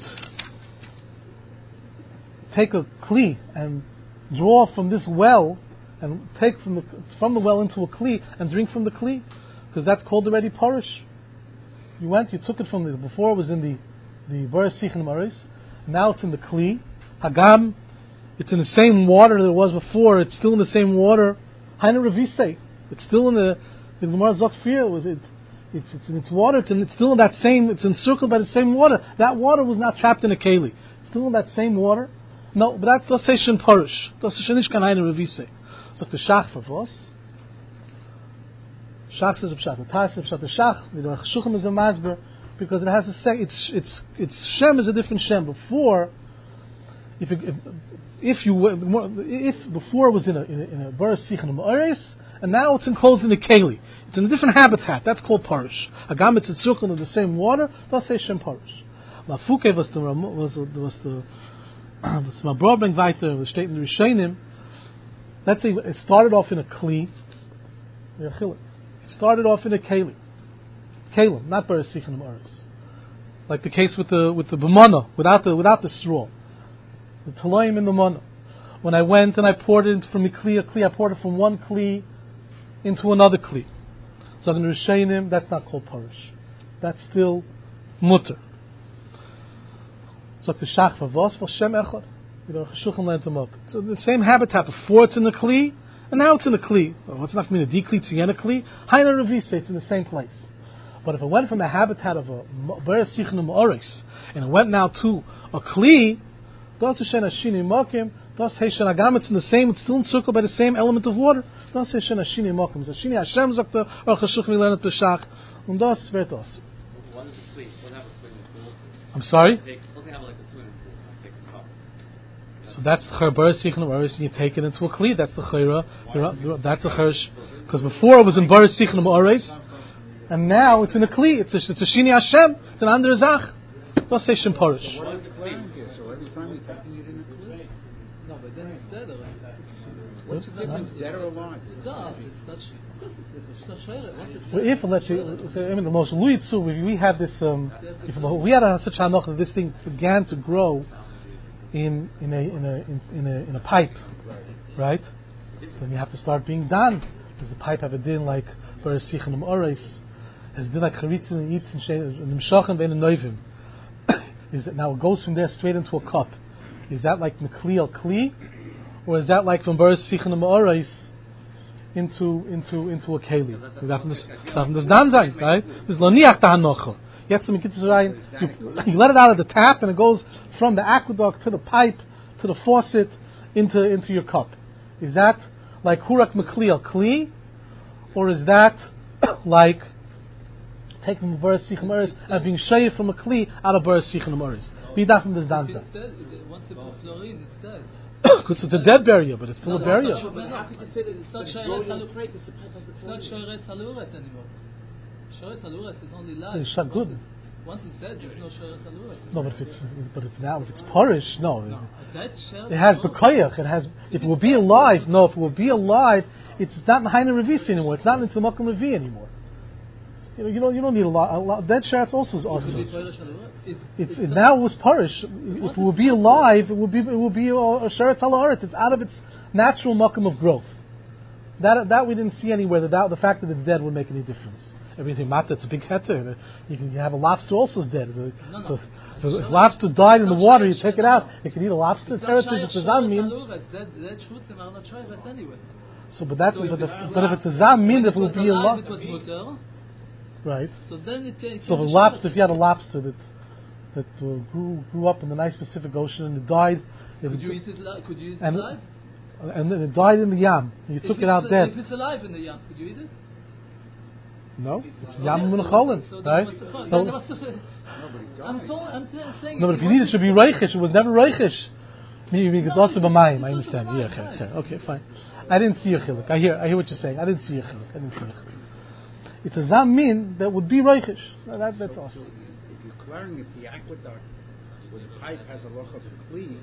take a kli and draw from this well and take from the from the well into a kli and drink from the kli, because that's called already parish. You went, you took it from the before it was in the the Baris Sichin Maris, now it's in the kli. Hagam, it's in the same water that it was before. It's still in the same water. Hainu Revisei, it's still in the the Gemara Zokfir. Was it? It's, it's in its water, it's, in, it's still in that same, it's encircled by the same water. That water was not trapped in a keli. It's still in that same water. No, but that's Doseshin Parish. Doseshin Ishkan Hainu Revisei. So the Shach for Vos. Shach says a pshat. The Taz says a pshat. The Shach, the Aruch HaShulchan is a masber because it has a sec. Its its its shem is a different shem. Before, if it, if, if you if before it was in a in a, in a Baras Sichon Ma'aris, and now it's enclosed in a keli. It's in a different habitat. That's called parish. Agam it's etzurkon in the same water. That's say shem parish. Mafuke was the was was the was my broadband weiter was stated in the Rishonim. Let's say it started off in a kli. It started off in a keli. Kalim, not Baras Sichon Ma'aris. Like the case with the with the b'mana, without the without the straw. The taloim in the mana. When I went and I poured it from a kli, a kli, I poured it from one kli into another kli. So I'm going to Rishonim, that's not called parish. That's still mutter. So the shach v'vos v'shem echad. You know, Shulchan lent them up. So the same habitat before it's in the kli, and now it's in the kli. Well, it's not going to mean a dekli to a kli. Haina revise, it's in the same place. But if it went from the habitat of a Baras Sichon Ma'aris, and it went now to a kli, das is shena shini makim. Das heishen agam. It's in the same. It's still encircled by the same element of water. Das heishen shini makim. Das shini Hashem sagt the Aruch HaShulchan we learn at Pesach. Und das wird das. What is a sweet? What have a swimming pool? I'm sorry. Suppose they have like a swimming pool. I take a cup. So that's the Baras Sichon Ma'aris, and you take it into a kli. That's the chayra. That's the chayra. Because before it was in Baras Sichon Ma'aris, and now it's in a kli. It's a, it's a shini Hashem. It's an under zach. Das heishen parish. What is the claim here? So every time you're taking it in a kli. No, but then it's dead already. What's the difference, dead or alive? It's not. It's not. It's not shayret. Once it's Well, dead. if let's say, I mean, the most luyitzu, we we had this. Um, if we had a, such hanoch that this thing began to grow in in a in a in, in a in a pipe, right? So then you have to start being done. Does the pipe have a din like Baras Sichon Ma'aris? Has a din like charitzin and yitzin and nimshachan ve'en noivim? Is that now it goes from there straight into a cup? Is that like Mekli al Kli, or is that like from Baras Sichon Ma'aris into into into a keli? Darf man das dann sein, right? This lo niach da hanocha. Jetzt mit gibt's rein. You let it out of the tap and it goes from the aqueduct to the pipe to the faucet into into your cup. Is that like Hurak Mekli al Kli, or is that like taking from Baras Sichon Ma'aris and being shaved from a kli out of Baras Sichon Ma'aris? Be that from this danza. It's dead. Once it puts chlorine, it's dead. Because it's a dead barrier, but it's still No, a barrier. No, no, no, because it's not shayret haluret. It's not shayret haluret anymore. Shayret haluret is only live. It's shag good. Once it's dead, there's no shayret haluret. No, but if it's but if now if it's parish, no. No, that shayret. It has bekoyach. It has. If it will be alive, no. If it will be alive, it's not in Haina Revisi anymore. It's not in Tzemakim Revi anymore. You know, you don't, you don't need a lot. A lot dead shards also is awesome. It's, it's, it now was parish. If it would be alive, it would be it would be a sharetz halaretz. It's out of its natural makom of growth. That that we didn't see anywhere. That, that the fact that it's dead would make any difference. Everything matter. It's a big heter. You can have a lobster also is dead. So, no, no. so if a lobster died in the water, you take it out. You can eat a lobster. It's Teretz not is a zamin. Dead, dead shvutzim are not shayret anyway. So, but that's So but, if if, it's but if it's a zamin, When it would was be a alive, lobster. it was mutter. Right. So then it can. So if a lobster, if you had a lobster that that uh, grew grew up in the nice Pacific Ocean and it died, it Could you eat it? Li- could you eat it and, alive? and then it died in the yam. And you If took it it's out a- dead. If it's alive in the yam, could you eat it? No, it's Okay, yam so- munacholin, so then right? what's the point? So- Then what's the- I'm, told, I'm t- saying. no, but if you need it, it should be reichish. It was never reichish. Maybe it's also b'mayim. I understand. Yeah, okay, okay, okay, fine. I didn't see your chiluk. I hear, I hear what you're saying. I didn't see your chiluk. I didn't see your chiluk. It's a zamin that would be reichish. That, that's so, awesome. So if you're clearing if the aqueduct or the pipe has a loch of a kli,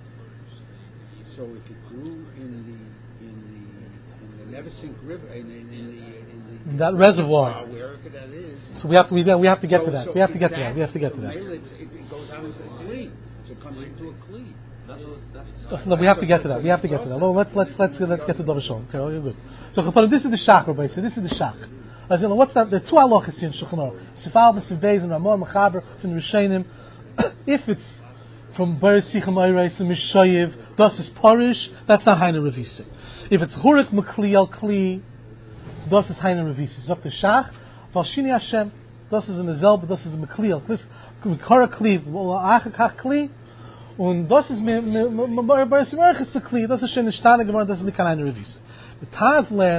so if it grew in the in the in the Neversink River in, in, in the in the In that reservoir. wherever that is. So we have to we, we have to get so, to that. So we have to is get to that. We have to get so to that. Mele, it's- it, it goes out into a kli, so it comes into a kli. No, we have to get to that. We have to get to that. Well, let's let's let's let's get to Dov Shalom. Okay, oh, you're good. So this is the shach, Rabbi. So this is the shach. As you know, what's that? There are two halachas here in Shulchan Aruch. Sifal b'Sivbeis and Ramon Mechaber from the Rishonim. If it's from Baras Sichon Ma'aris and Mishayiv, das is parish. That's not Haina Revisi. If it's Hurik Mekli al Kli, das is Haina Revisi. Zok the shach. Valshini Hashem. Das is in the Zelba. Das is in Mekli al Kli. Mekara Kli. Achakach Kli. Und das ist mir Baras Sichon Ma'aris Kli. Das ist schon eine Stane gemacht. Das ist nicht keine Revisi. The Taz land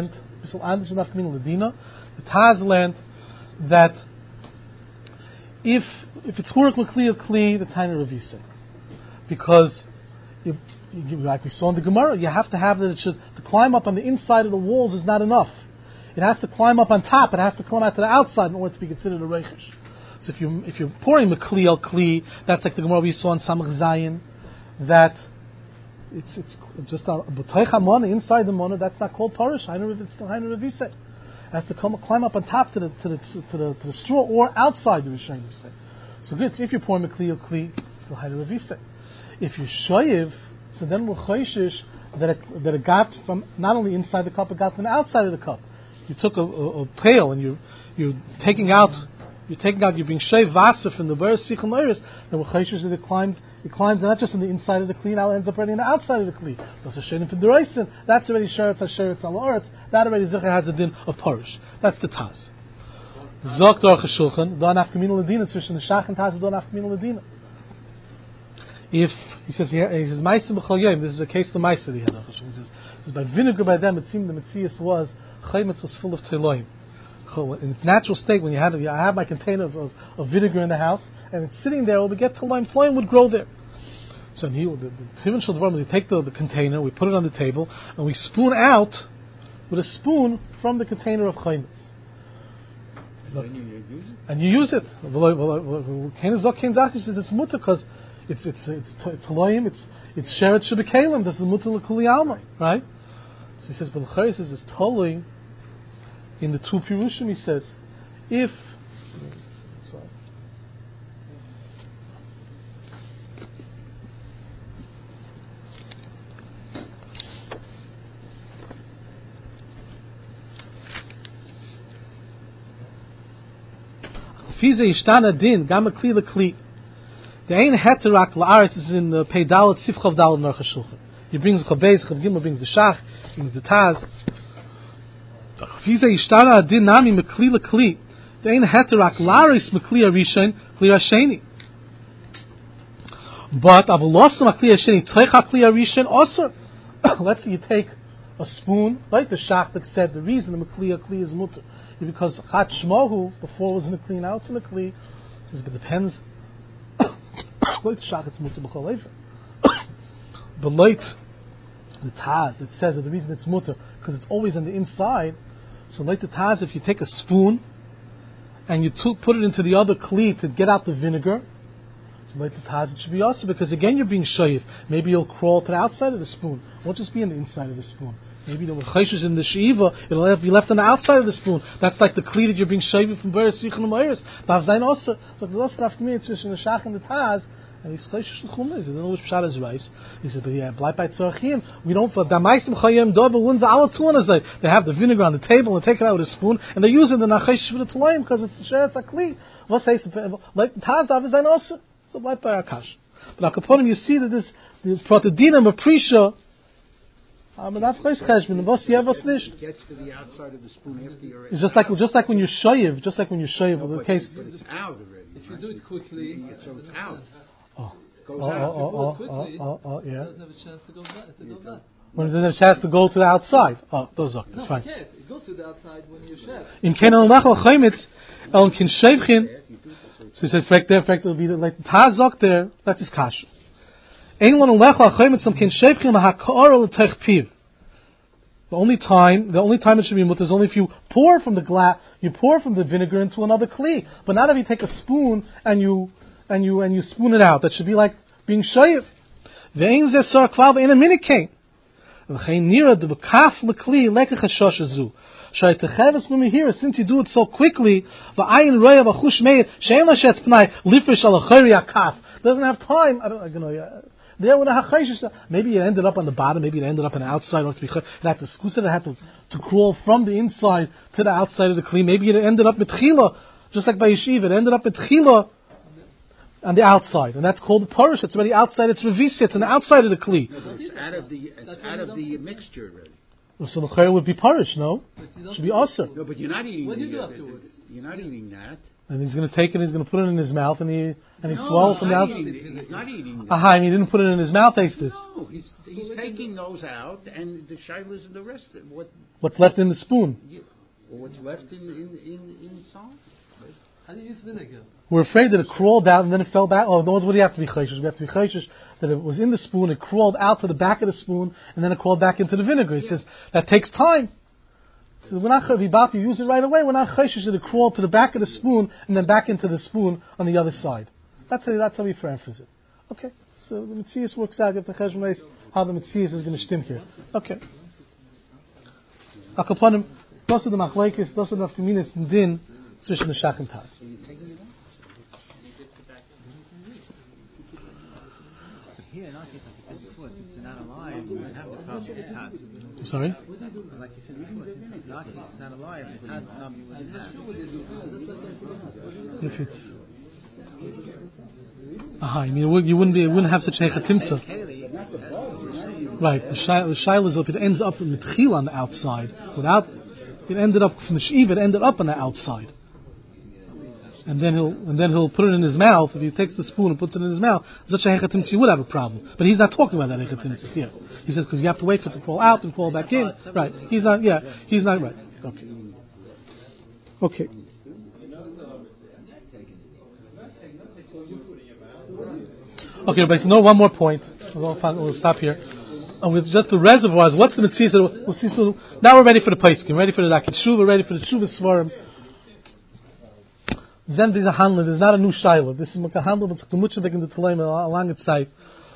Bissel anders in Afkamin Ladina. The Taz learned that if if it's Hurik Makli or Kli, the Taina Ravisa. Because you, you, like we saw in the Gemara, you have to have that it should to climb up on the inside of the walls is not enough. It has to climb up on top. It has to climb out to the outside in order to be considered a reichish. So if you if you're pouring Makli al Kli, that's like the Gemara we saw in Samach Zayin, that it's it's just a b'toich Mona inside the Mona. That's not called Parish. It's the Hainu Ravisa. It has to come climb up on top to the to the to the, to the straw or outside the Rishayim say. So good. So if you're pouring Makli al Kli, it's the Hainu Ravisa. If you shoyiv, so then we're choishish that it, that it got from not only inside the cup, it got from the outside of the cup. You took a, a, a pail and you you're taking out you're taking out you're being shaved vasa from the very sichel meiris. Then we're choishish that it climbed it climbs not just on the inside of the kli, now it ends up already on the outside of the kli. That's a shenim for deraisin. That's already sheretz hasheretz al oretz. That already zechah has a din of parish. That's the taz. Zok Aruch HaShulchan don afkamina ladina zwischen the shach and taz don afkamina ladina. If he says he, he says Ma'aser b'chol yom, this is a case of the Ma'aser he had. He says, he says by vinegar by them it seemed the Metzias was Chaymitz was full of teloim. In its natural state, when you had I have my container of, of, of vinegar in the house and it's sitting there, when we get teloim, teloim would grow there. So he, the Tivin Shel Dvarim, we take the, the container, we put it on the table, and we spoon out with a spoon from the container of Chaymitz. So, and you use it. He says it's mutter because It's it's it's taloyim. It's it's sheret shebekalim. This is mutal kuli alma, right? So he says, but the says it's totally in the two pirushim. He says, if sorry. Fize ishtana din gam kli lekli. The ein heterak la'aretz is in the Peidalet Sifchav Dalet Aruch HaShulchan. He brings the Chav Chav Gimel brings the Shach, brings the Taz. Fize ishtana adin nami mekli lekli. The ein heterak la'aretz mekli arishain kli hasheni. But avolosim akli hasheni tchech akli arishain also. Let's say you take a spoon, like the Shach that said the reason the mekli akli is mutter is because chat shmohu before it was in the kli, now it's in the kli. Says it depends. But late the Taz, it says that the reason it's mutter because it's always on the inside. So late the Taz, if you take a spoon and you to, put it into the other kli to get out the vinegar, so late the Taz, it should be also because again you're being shayiv. Maybe you'll crawl to the outside of the spoon. It won't just be on the inside of the spoon. Maybe the chayshus in the sheiva, it'll be left on the outside of the spoon. That's like the kli that you're being shayiv from Beres Sichon Meiris. Dav Zayin also. So the last after me, it's between the Shach and the Taz. And he's chayshus l'chumah. He said, "I don't know which pshat is right." He said, "But yeah, bleibt bei tzorachim. We don't for damaisim chayim dober unza alle tunas. They have the vinegar on the table and take it out with a spoon and they use it in the chayshus for the tlayim because it's the sheretz hakli. What says like Taz Dav Zayin also? So bleibt bei Akash. But Akaponim, you see that this the protodinam aprisha. Um, that's nice cheshbon. The boss, yeah, was nicht. It gets to the outside of the spoon after you're. It's just like just like when you shayiv, just like when you shayiv. No, the but case. It's out already. If you do it quickly, so it's out. Oh, Goes oh, out. oh, oh, quickly, oh, oh, oh, yeah. it doesn't have a chance to go back. To go back. When it doesn't have a chance to go to the outside. Oh, those are No, fine. you can't. It goes to the outside when you chef. In kenel machal chaymitz, el kin shevchin. So he said, "Frek there, frek there will be like the tazok there." That's his kash. Ein lon lechal chaymitz el kin shevchin ha'kaor l'tech piv. The only time, the only time it should be mutter is only if you pour from the glass, you pour from the vinegar into another kli. But not if you take a spoon and you and you and you spoon it out. That should be like being shayiv. Ve'ein zeh sar klav in a minute. V'chein nira de bekaf lekli lekach hashosh zu. Shai techeves b'mihira, since you do it so quickly, v'ayin roya v'chush meir she'en lashetz pnai lifrish al achayri akaf. Doesn't have time. I don't, I don't know. There with a hachayshus, maybe it ended up on the bottom, maybe it ended up on the outside. Or it had to squeeze it, it had to, to crawl from the inside to the outside of the kli. Maybe it ended up with chila, just like by yeshiva. It ended up with chila on the outside, and that's called the parish. It's already outside. It's revisi. It's on the outside of the kli. No, but it's out of the it's out of the mixture already. Well, so the chayr would be parish, no? Should be also. No, but you're not eating. What do you the, do uh, afterwards? You're not eating that. And he's going to take it, and he's going to put it in his mouth, and he and he No, swallows from the not outside. eating it. He's not eating it. Aha, and he didn't put it in his mouth, Aistis. No, he's, he's taking those out, and the shilas and the rest of what What's left in the spoon? you, what's left in in in inside. How do you use vinegar? We're afraid that it crawled out and then it fell back. Oh, those what do you have to be chayshish? We have to be chayshish that it was in the spoon, it crawled out to the back of the spoon, and then it crawled back into the vinegar. He says that takes time. So we're not if you about to use it right away. We're not chayshish that it crawled to the back of the spoon and then back into the spoon on the other side. That's how, that's how we preface it. Okay. So the Metzias works out if the cheshbon how the Metzias is going to stim here. Okay. Akaponim, those are the machlekes, those are the nafkaminas and din zwischen the shach and tas. Here, like you said before, if it's not alive, you wouldn't have the problem with it. I'm sorry? Like you said before, if it's not, if it's not alive, it has the problem you wouldn't have. If it's aha, I mean, you wouldn't be, you wouldn't have such a chatimtza. Right, the shaila the shaila is if it ends up in the tchil on the outside, without it ended up from the shiva, it ended up on the outside. And then he'll and then he'll put it in his mouth. If he takes the spoon and puts it in his mouth, such a hechatimtzi you would have a problem. But he's not talking about that hechatimtzi here. He says because you have to wait for it to crawl out and crawl back in. Right? He's not. Yeah, he's not right. Okay. Okay. Okay, everybody. So, no, one more point. We'll, find, we'll stop here. And with just the reservoirs, what's the mitzvah? We'll see soon. Now we're ready for the Paiskim, ready for the Lakit Shuva, ready for the Shuva Svarim. Zen is a handler. There's not a new shaila. This is a handler, but it's a much in the Telaim a long side.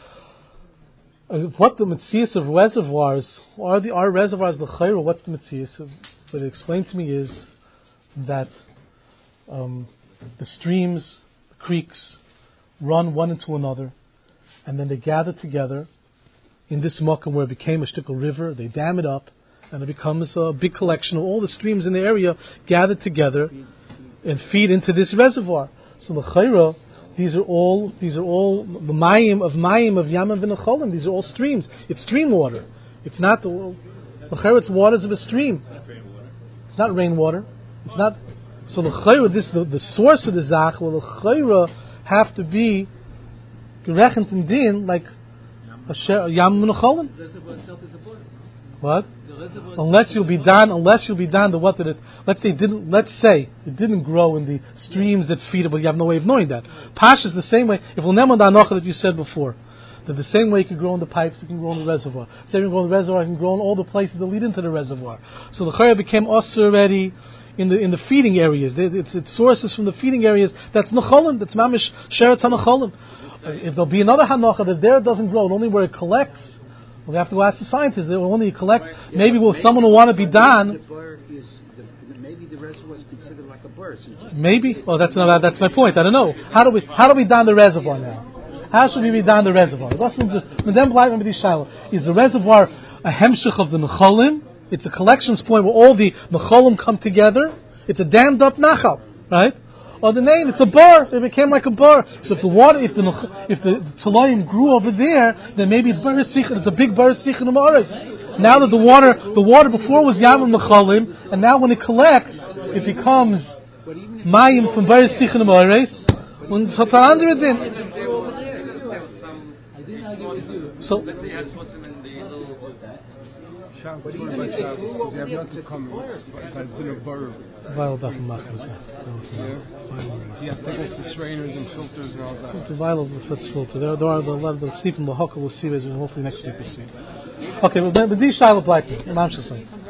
What the mitzias of reservoirs are the are reservoirs the chayra? What's the mitzias? What it explained to me is that um, the streams, the creeks, run one into another, and then they gather together in this muckum where it became a shtickle river. They dam it up, and it becomes a big collection of all the streams in the area gathered together and feed into this reservoir. So the chayra, these are all these are all the mayim of mayim of Yamam v'Necholim. These are all streams. It's stream water. It's not the the chayra. It's waters of a stream. It's not rainwater. It's not. So the chayra, this the, the source of the zach. Well, the chayra have to be gerechent and din like a Yamam v'Necholim. What? Unless you'll be done, unless you'll be done to what did it? Let's say it didn't. Let's say it didn't grow in the streams that feed it, but you have no way of knowing that. Pash is the same way. If we'll name on the anocha that you said before, that the same way it can grow in the pipes, it can grow in the reservoir. Same way it can grow in the reservoir, it can grow in all the places that lead into the reservoir. So the chayra became usher already in the in the feeding areas. It's its sources from the feeding areas. That's necholim. That's mamish sheretz hanacholim. If there'll be another hanocha that there it doesn't grow, only where it collects. We have to ask the scientists. They will only collect. Well, yeah, maybe will maybe someone will want to be done. The bird is the, maybe the reservoir is considered like a bird. Maybe. Well, that's not, that's my point. I don't know. How do we how do we down the reservoir now? How should we be down the reservoir? Is the reservoir a hemshich of the necholim? It's a collections point where all the necholim come together. It's a dammed up nachal, right? Or the name, it's a bar. It became like a bar. So if the water, if the if the, the Tolaim grew over there, then maybe it's bar sikh. It's a big bar sikh in the Ma'aretz. Now that the water, the water before was Yamam Necholim, and now when it collects, it becomes Mayim from bar sikh in the Ma'aretz. When it's under it, then. So. Let's say you had put them in the little. Shabbos, what about Shabbos? Because you have not to come. It has been a burr. Vital daf machmas. Yeah. You have to take off the strainers and filters and all that. It's a vital filter. There, there are the lot of the sleep in the hocker. We'll see. Hopefully next week we'll see. Okay, but, but these shiloh black. I'm just saying.